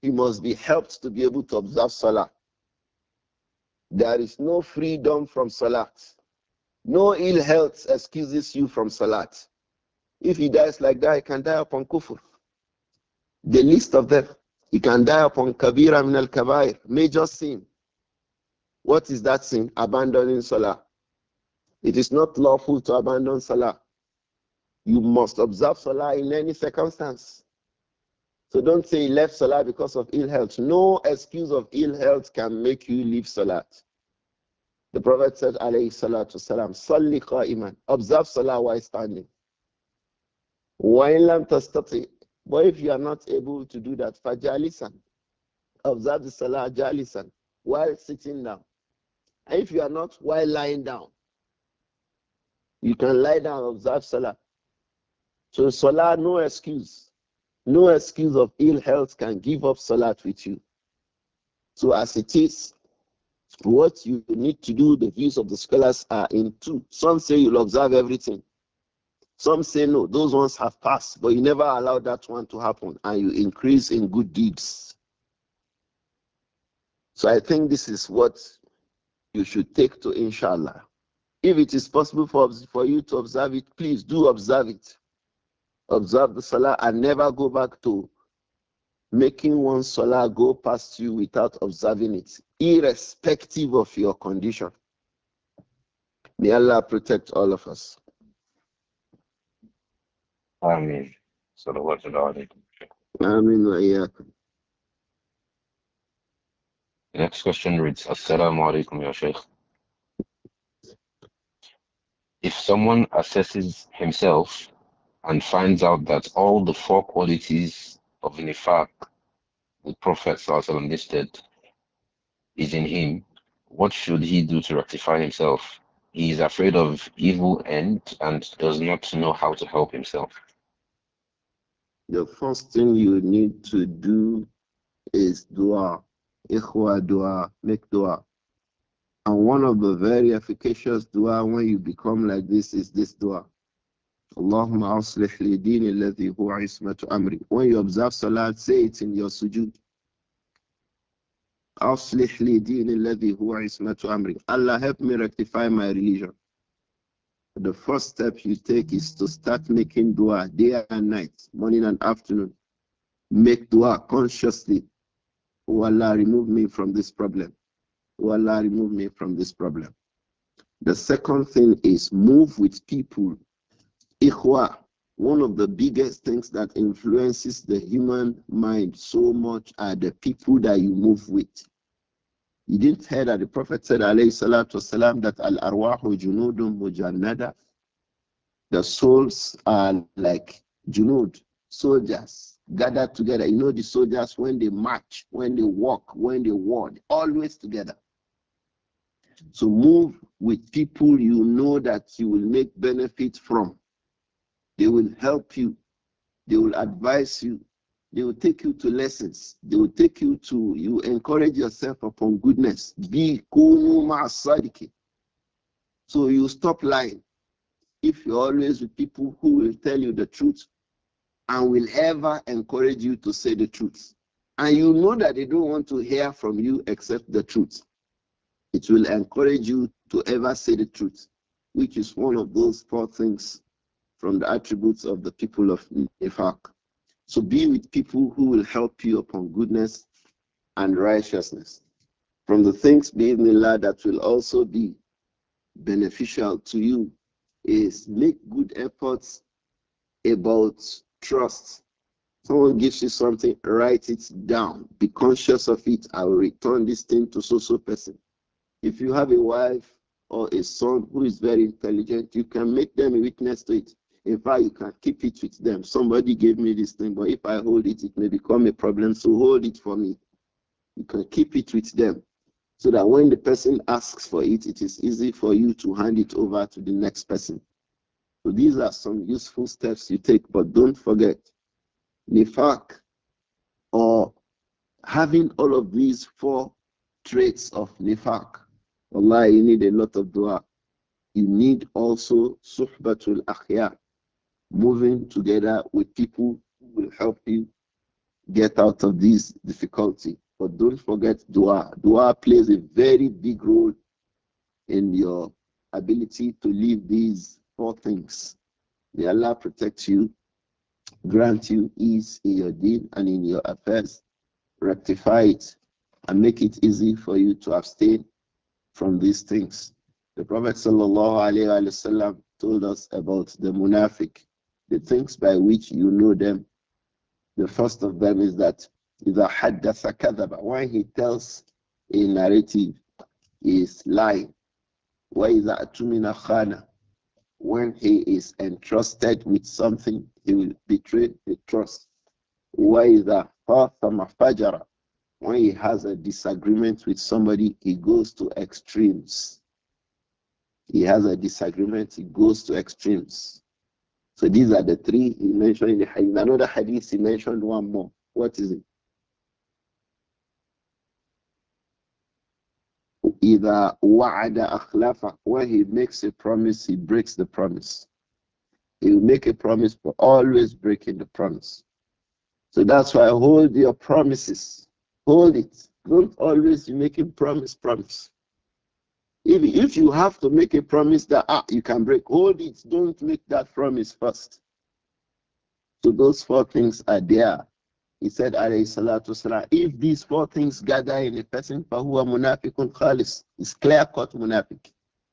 He must be helped to be able to observe Salah. There is no freedom from Salat. No ill health excuses you from Salat. If he dies like that, he can die upon kufr. The list of them. He can die upon kabira min al-kabair, major sin. What is that sin? Abandoning Salah. It is not lawful to abandon Salah. You must observe Salah in any circumstance. So don't say he left Salah because of ill health. No excuse of ill health can make you leave Salah. The Prophet said, alayhi salatu salam, Salli qa'iman. Observe Salah while standing. Wa in lam tastati. But if you are not able to do that, fajalisan. Observe the Salah jalisan, while sitting down. And if you are not, while lying down. You can lie down and observe Salah. So Salah, no excuse. No excuse of ill health can give up Salat with you. So as it is, what you need to do, the views of the scholars are in two. Some say you'll observe everything. Some say no, those ones have passed, but you never allow that one to happen, and you increase in good deeds. So I think this is what you should take to inshallah. If it is possible for, for you to observe it, please do observe it. Observe the salah and never go back to making one salah go past you without observing it, irrespective of your condition. May Allah protect all of us. Ameen. Salawatu alaykum. Ameen wa iyaakum. The next question reads, Assalamu alaikum ya Shaykh. If someone assesses himself and finds out that all the four qualities of nifaq the Prophet ﷺ listed is in him, what should he do to rectify himself? He is afraid of evil end and does not know how to help himself. The first thing you need to do is dua. Ikhwa dua, make dua. And one of the very efficacious dua when you become like this is this dua. Allahumma aslih li dini alladhi huwa ismatu amri. When you observe salat, say it in your sujood. Aslih li dini alladhi huwa ismatu amri. Allah, help me rectify my religion. The first step you take is to start making dua day and night, morning and afternoon. Make dua consciously. Oh Allah, remove me from this problem. Oh Allah, remove me from this problem. The second thing is move with people. Ikhwa, one of the biggest things that influences the human mind so much are the people that you move with. You didn't hear that the Prophet said, alayhi salatu wasalam, that al-arwahu junudun mujannada. The souls are like junud, soldiers gathered together. You know the soldiers, when they march, when they walk, when they walk, always together. So move with people you know that you will make benefit from. They will help you. They will advise you. They will take you to lessons. They will take you to, you encourage yourself upon goodness. Be kunu ma'as-sadiqin. So you stop lying. If you're always with people who will tell you the truth and will ever encourage you to say the truth, and you know that they don't want to hear from you except the truth, it will encourage you to ever say the truth, which is one of those four things from the attributes of the people of Nifaq. So be with people who will help you upon goodness and righteousness. From the things, bi'idhnillah, that will also be beneficial to you is make good efforts about trust. Someone gives you something, write it down. Be conscious of it. I will return this thing to so-so person. If you have a wife or a son who is very intelligent, you can make them a witness to it. In fact, you can keep it with them. Somebody gave me this thing, but if I hold it, it may become a problem. So hold it for me. You can keep it with them so that when the person asks for it, it is easy for you to hand it over to the next person. So these are some useful steps you take, but don't forget, nifaq, or having all of these four traits of nifaq. Allah, you need a lot of dua. You need also suhbatul akhyar, moving together with people who will help you get out of this difficulty. But don't forget dua. Dua plays a very big role in your ability to leave these four things. May Allah protect you, grant you ease in your deed and in your affairs, rectify it, and make it easy for you to abstain from these things. The Prophet ﷺ told us about the munafiq, the things by which you know them. The first of them is that إذا حدث كذب, when he tells a narrative, he is lying. وإذا أتمنى خانة, when he is entrusted with something, he will betray the trust. وإذا خاصم فجر, when he has a disagreement with somebody, he goes to extremes. He has a disagreement, he goes to extremes. So these are the three he mentioned in the hadith. Another hadith, he mentioned one more. What is it? Either wa'ada akhlafa, when he makes a promise, he breaks the promise. He will make a promise, but always breaking the promise. So that's why hold your promises. Hold it. Don't always be making promise, promise. If, if you have to make a promise that ah, you can break, hold it. Don't make that promise first. So those four things are there. He said, alayhi salatu salam, if these four things gather in a person, fahuwa munafiqun khalis, it's clear-cut munafiq.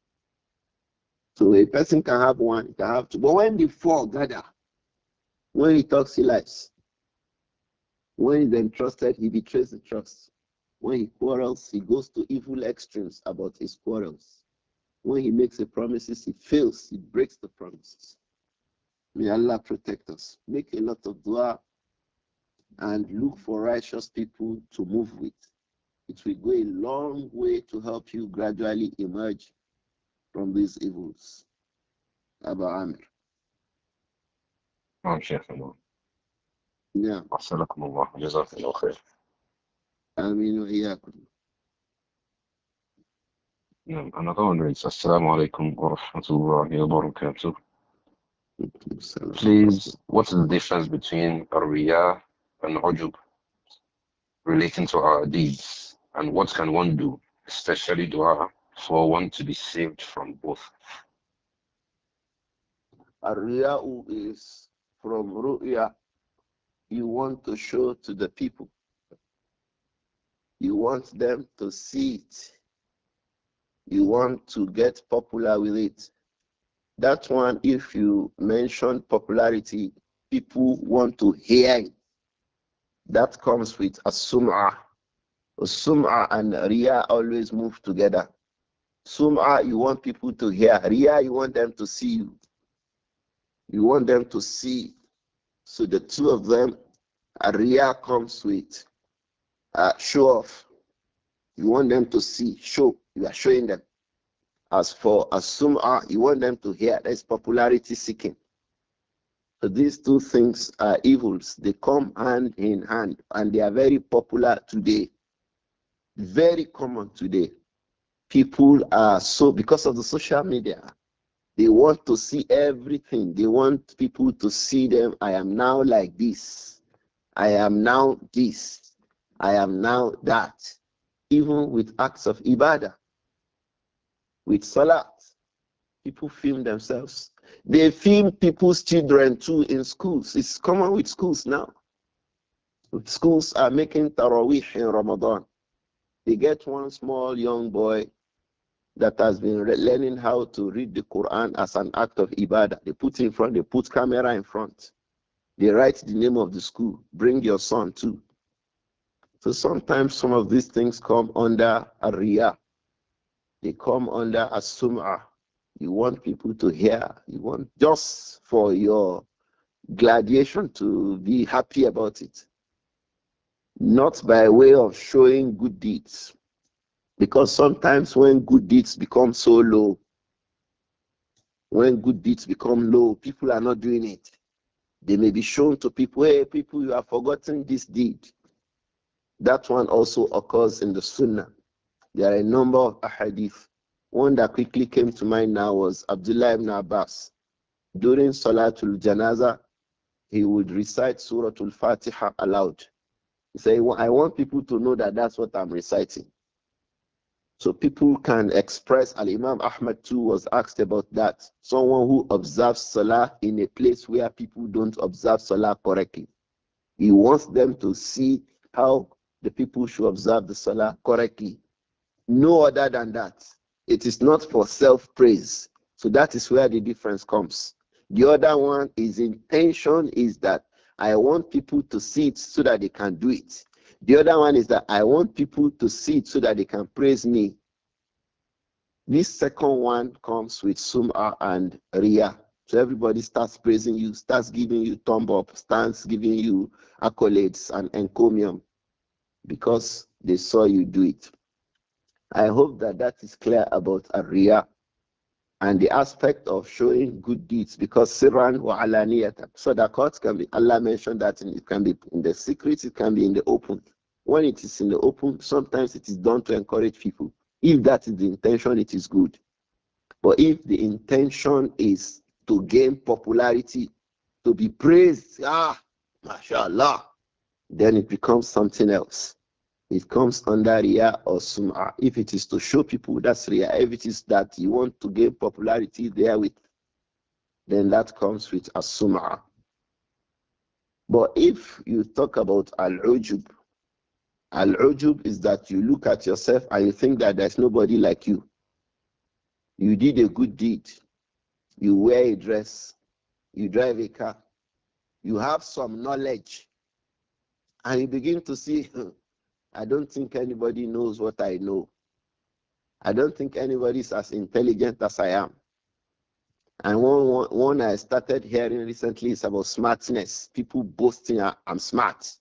So a person can have one, he can have two. But when the four gather, when he talks, he lies. When he's entrusted, he betrays the trust. When he quarrels, he goes to evil extremes about his quarrels. When he makes a promises, he fails, he breaks the promises. May Allah protect us. Make a lot of dua and look for righteous people to move with. It will go a long way to help you gradually emerge from these evils. Abu Amir. نعم شيخنا. Yeah. أحسنكم الله جزاك الله خير. Ameen wa iyaakum. نعم another one reads السلام عليكم ورحمة الله وبركاته. Please, what is the difference between Riya and Ujub relating to our deeds, and what can one do, especially dua, for one to be saved from both? Ar-Riya'u is from Ru'ya. You want to show to the people. You want them to see it. You want to get popular with it. That one, if you mention popularity, people want to hear it. That comes with a sum'ah. A sum'ah and riya always move together. Sum'ah, you want people to hear. Riya, you want them to see you. You want them to see. So the two of them, a riya comes with a show off. You want them to see, show. You are showing them. As for a sum'ah, you want them to hear. That's popularity seeking. So these two things are evils. They come hand in hand, and they are very popular today. Very common today. People are so, because of the social media, they want to see everything. They want people to see them. I am now like this. I am now this. I am now that. Even with acts of ibadah, with salat, people film themselves. They film people's children too in schools. It's common with schools now. Schools are making tarawih in Ramadan. They get one small young boy that has been learning how to read the Quran as an act of ibadah. They put in front, they put camera in front. They write the name of the school. Bring your son too. So sometimes some of these things come under a riyah. They come under a sum'ah. You want people to hear. You want just for your gladiation to be happy about it. Not by way of showing good deeds. Because sometimes when good deeds become so low, when good deeds become low, people are not doing it. They may be shown to people, hey, people, you have forgotten this deed. That one also occurs in the Sunnah. There are a number of ahadith. One that quickly came to mind now was Abdullah ibn Abbas. During Salatul Janaza, he would recite Surah Al-Fatiha aloud. He said, I want people to know that that's what I'm reciting. So people can express. Al Imam Ahmad too was asked about that. Someone who observes Salah in a place where people don't observe Salah correctly. He wants them to see how the people should observe the Salah correctly. No other than that. It is not for self-praise. So that is where the difference comes. The other one is intention is that I want people to see it so that they can do it. The other one is that I want people to see it so that they can praise me. This second one comes with Sum'ah and Riyah. So everybody starts praising you, starts giving you thumb up, starts giving you accolades and encomium because they saw you do it. I hope that that is clear about Riyah and the aspect of showing good deeds because Sirran wa alaniyatan. So the court can be, Allah mentioned that it can be in the secret, it can be in the open. When it is in the open, sometimes it is done to encourage people. If that is the intention, it is good. But if the intention is to gain popularity, to be praised, ah, mashallah, then it becomes something else. It comes under Riyah or Sum'ah. If it is to show people, that's Riyah. If it is that you want to gain popularity therewith, then that comes with a Sum'ah. But if you talk about Al-Ujub, Al-Ujub is that you look at yourself and you think that there's nobody like you. You did a good deed. You wear a dress. You drive a car. You have some knowledge. And you begin to see, I don't think anybody knows what I know. I don't think anybody is as intelligent as I am. And one, one, one I started hearing recently is about smartness. People boasting, I'm smart.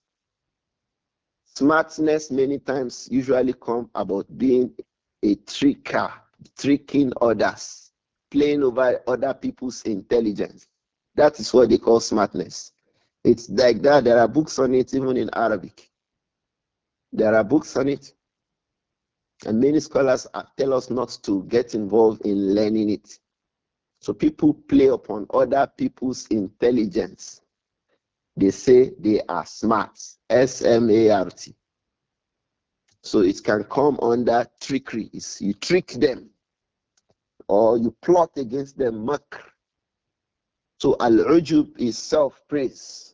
Smartness many times usually come about being a tricker, tricking others, playing over other people's intelligence. That is what they call smartness. It's like that. There are books on it, even in Arabic. There are books on it. And many scholars tell us not to get involved in learning it. So people play upon other people's intelligence. They say they are smart. S M A R T. So it can come under trickery. It's you trick them or you plot against them. Makr. So al-ujub is self-praise,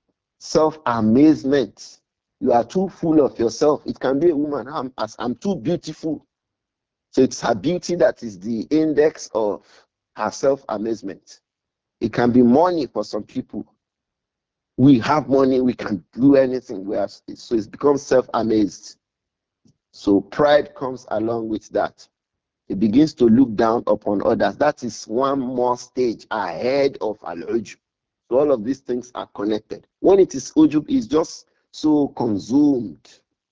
self-amazement. You are too full of yourself. It can be a woman, I'm, as I'm too beautiful. So it's her beauty that is the index of her self-amazement. It can be money for some people. We have money, we can do anything. We have, so it's become self-amazed. So pride comes along with that. It begins to look down upon others. That is one more stage ahead of al-ujub. So all of these things are connected. When it is ujub, it's just so consumed,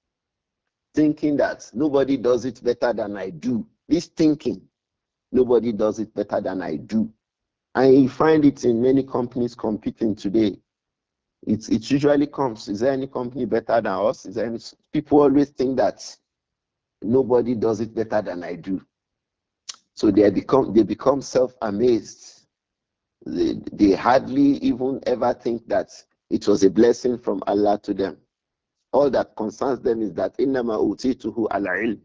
thinking that nobody does it better than I do. This thinking, nobody does it better than I do. And you find it in many companies competing today. It's, it usually comes, is there any company better than us? Is there any, people always think that nobody does it better than I do. So they become they become self-amazed. They, they hardly even ever think that it was a blessing from Allah to them. All that concerns them is that innama utituhu ala ilm.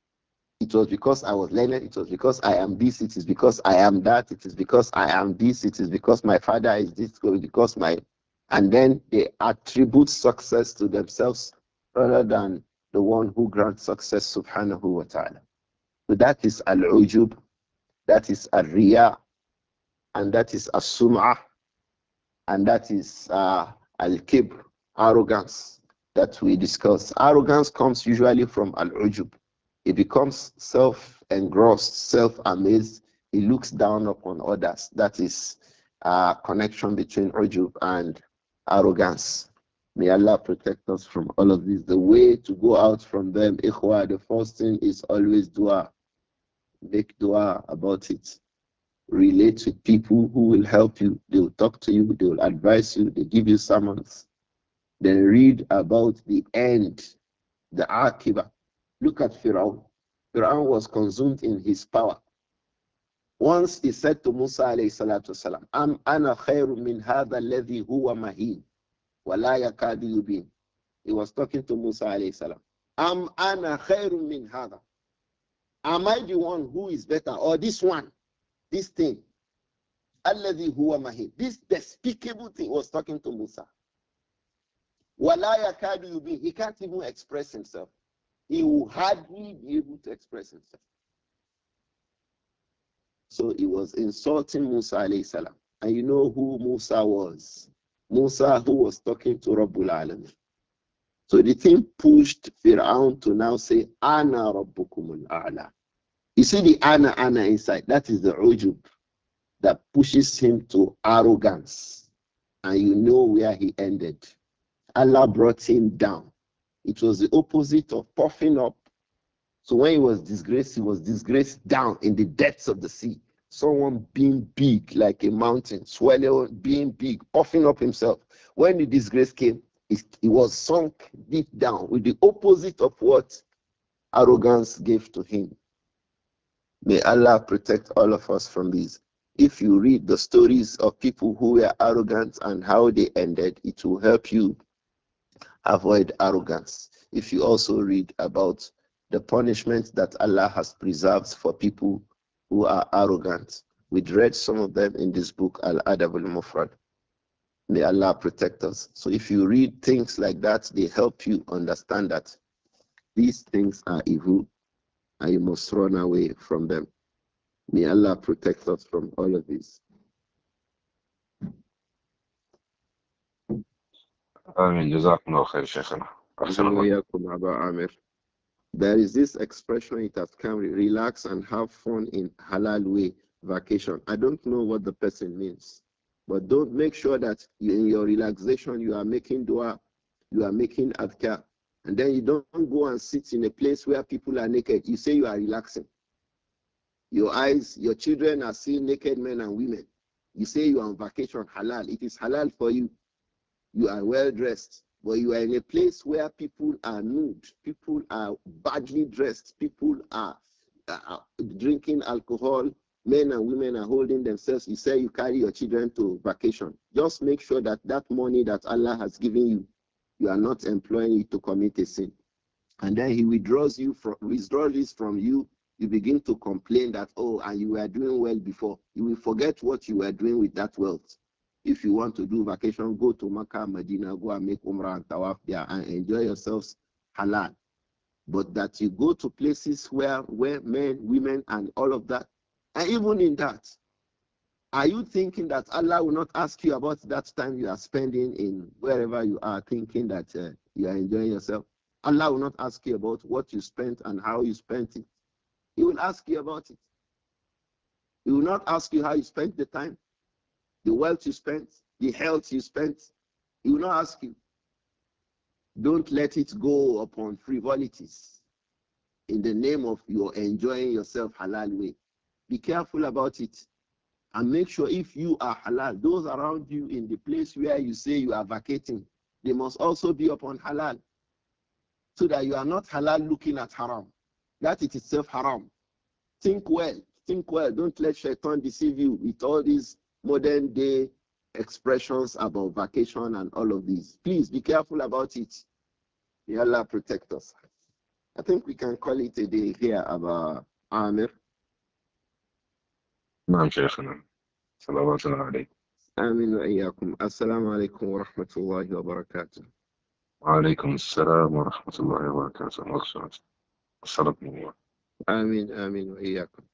It was because I was learned. It was because I am this. It is because I am that. It is because I am this. It is because my father is this. Because my, and then they attribute success to themselves rather than the one who grants success, subhanahu wa ta'ala. So that is al-ujub, that is al-riya, and that is as-sum'ah, and that is uh, al-kibr, arrogance that we discuss. Arrogance comes usually from al-ujub. It becomes self-engrossed, self-amazed. He looks down upon others. That is a connection between ujub and arrogance. May Allah protect us from all of this. The way to go out from them, ikhwa, the first thing is always dua. Make dua about it. Relate with people who will help you. They will talk to you. They will advise you. They give you sermons. Then read about the end, the akiba. Look at Pharaoh. Pharaoh was consumed in his power. Once he said to Musa alayhi salatu wasalam, Am ana khairu min hadha alladhi huwa mahin wa la yakadu yubin. He was talking to Musa alayhi salam. Am ana khairun min hada. Am I the one who is better? Or this one? This thing? Alladhi huwa mahin. This despicable thing was talking to Musa. Wala yakadu yubin. He can't even express himself. He will hardly be able to express himself. So he was insulting Musa alayhi salam. And you know who Musa was? Musa who was talking to Rabbul Alamin. So the thing pushed Fir'aun to now say, Ana Rabbukumul A'la. You see the Ana Ana inside, that is the ujub that pushes him to arrogance. And you know where he ended. Allah brought him down. It was the opposite of puffing up. So when he was disgraced, he was disgraced down in the depths of the sea. Someone being big like a mountain, swelling, being big, puffing up himself. When the disgrace came, he was sunk deep down with the opposite of what arrogance gave to him. May Allah protect all of us from these. If you read the stories of people who were arrogant and how they ended, it will help you avoid arrogance. If you also read about the punishment that Allah has preserved for people who are arrogant, we read some of them in this book, Al Adab al Mufrad. May Allah protect us. So if you read things like that, they help you understand that these things are evil and you must run away from them. May Allah protect us from all of this. آمين جزاكم الله خير شيخنا أحسن الله. There is this expression, it has come, relax and have fun in halal way, vacation. I don't know what the person means, but don't make sure that you, in your relaxation you are making dua, you are making adhkar, and then you don't go and sit in a place where people are naked. You say you are relaxing. Your eyes, your children are seeing naked men and women. You say you are on vacation, halal. It is halal for you. You are well dressed, but you are in a place where people are nude, people are badly dressed, people are, are drinking alcohol, men and women are holding themselves. You say you carry your children to vacation. Just make sure that that money that Allah has given you, you are not employing it to commit a sin. And then He withdraws you from withdraws this from you. You begin to complain that, oh, and you were doing well before. You will forget what you were doing with that wealth. If you want to do vacation, go to Makkah, Medina, go and make Umrah and Tawaf there and enjoy yourselves halal. But that you go to places where, where men, women, and all of that, and even in that, are you thinking that Allah will not ask you about that time you are spending in wherever you are, thinking that uh, you are enjoying yourself? Allah will not ask you about what you spent and how you spent it. He will ask you about it. He will not ask you how you spent the time, the wealth you spent, the health you spent. He will not ask you. Don't let it go upon frivolities in the name of your enjoying yourself halal way. Be careful about it and make sure if you are halal, those around you in the place where you say you are vacating, they must also be upon halal so that you are not halal looking at haram. That it itself haram. Think well. Think well. Don't let shaitan deceive you with all these modern day expressions about vacation and all of these. Please be careful about it. May Allah protect us. I think we can call it a day here about Amir. نعم شيخنا صلوات الله عليه. آمين وإياكم. السلام عليكم ورحمة الله وبركاته. وعليكم السلام ورحمة الله وبركاته. وصلت الله. آمين آمين وإياكم.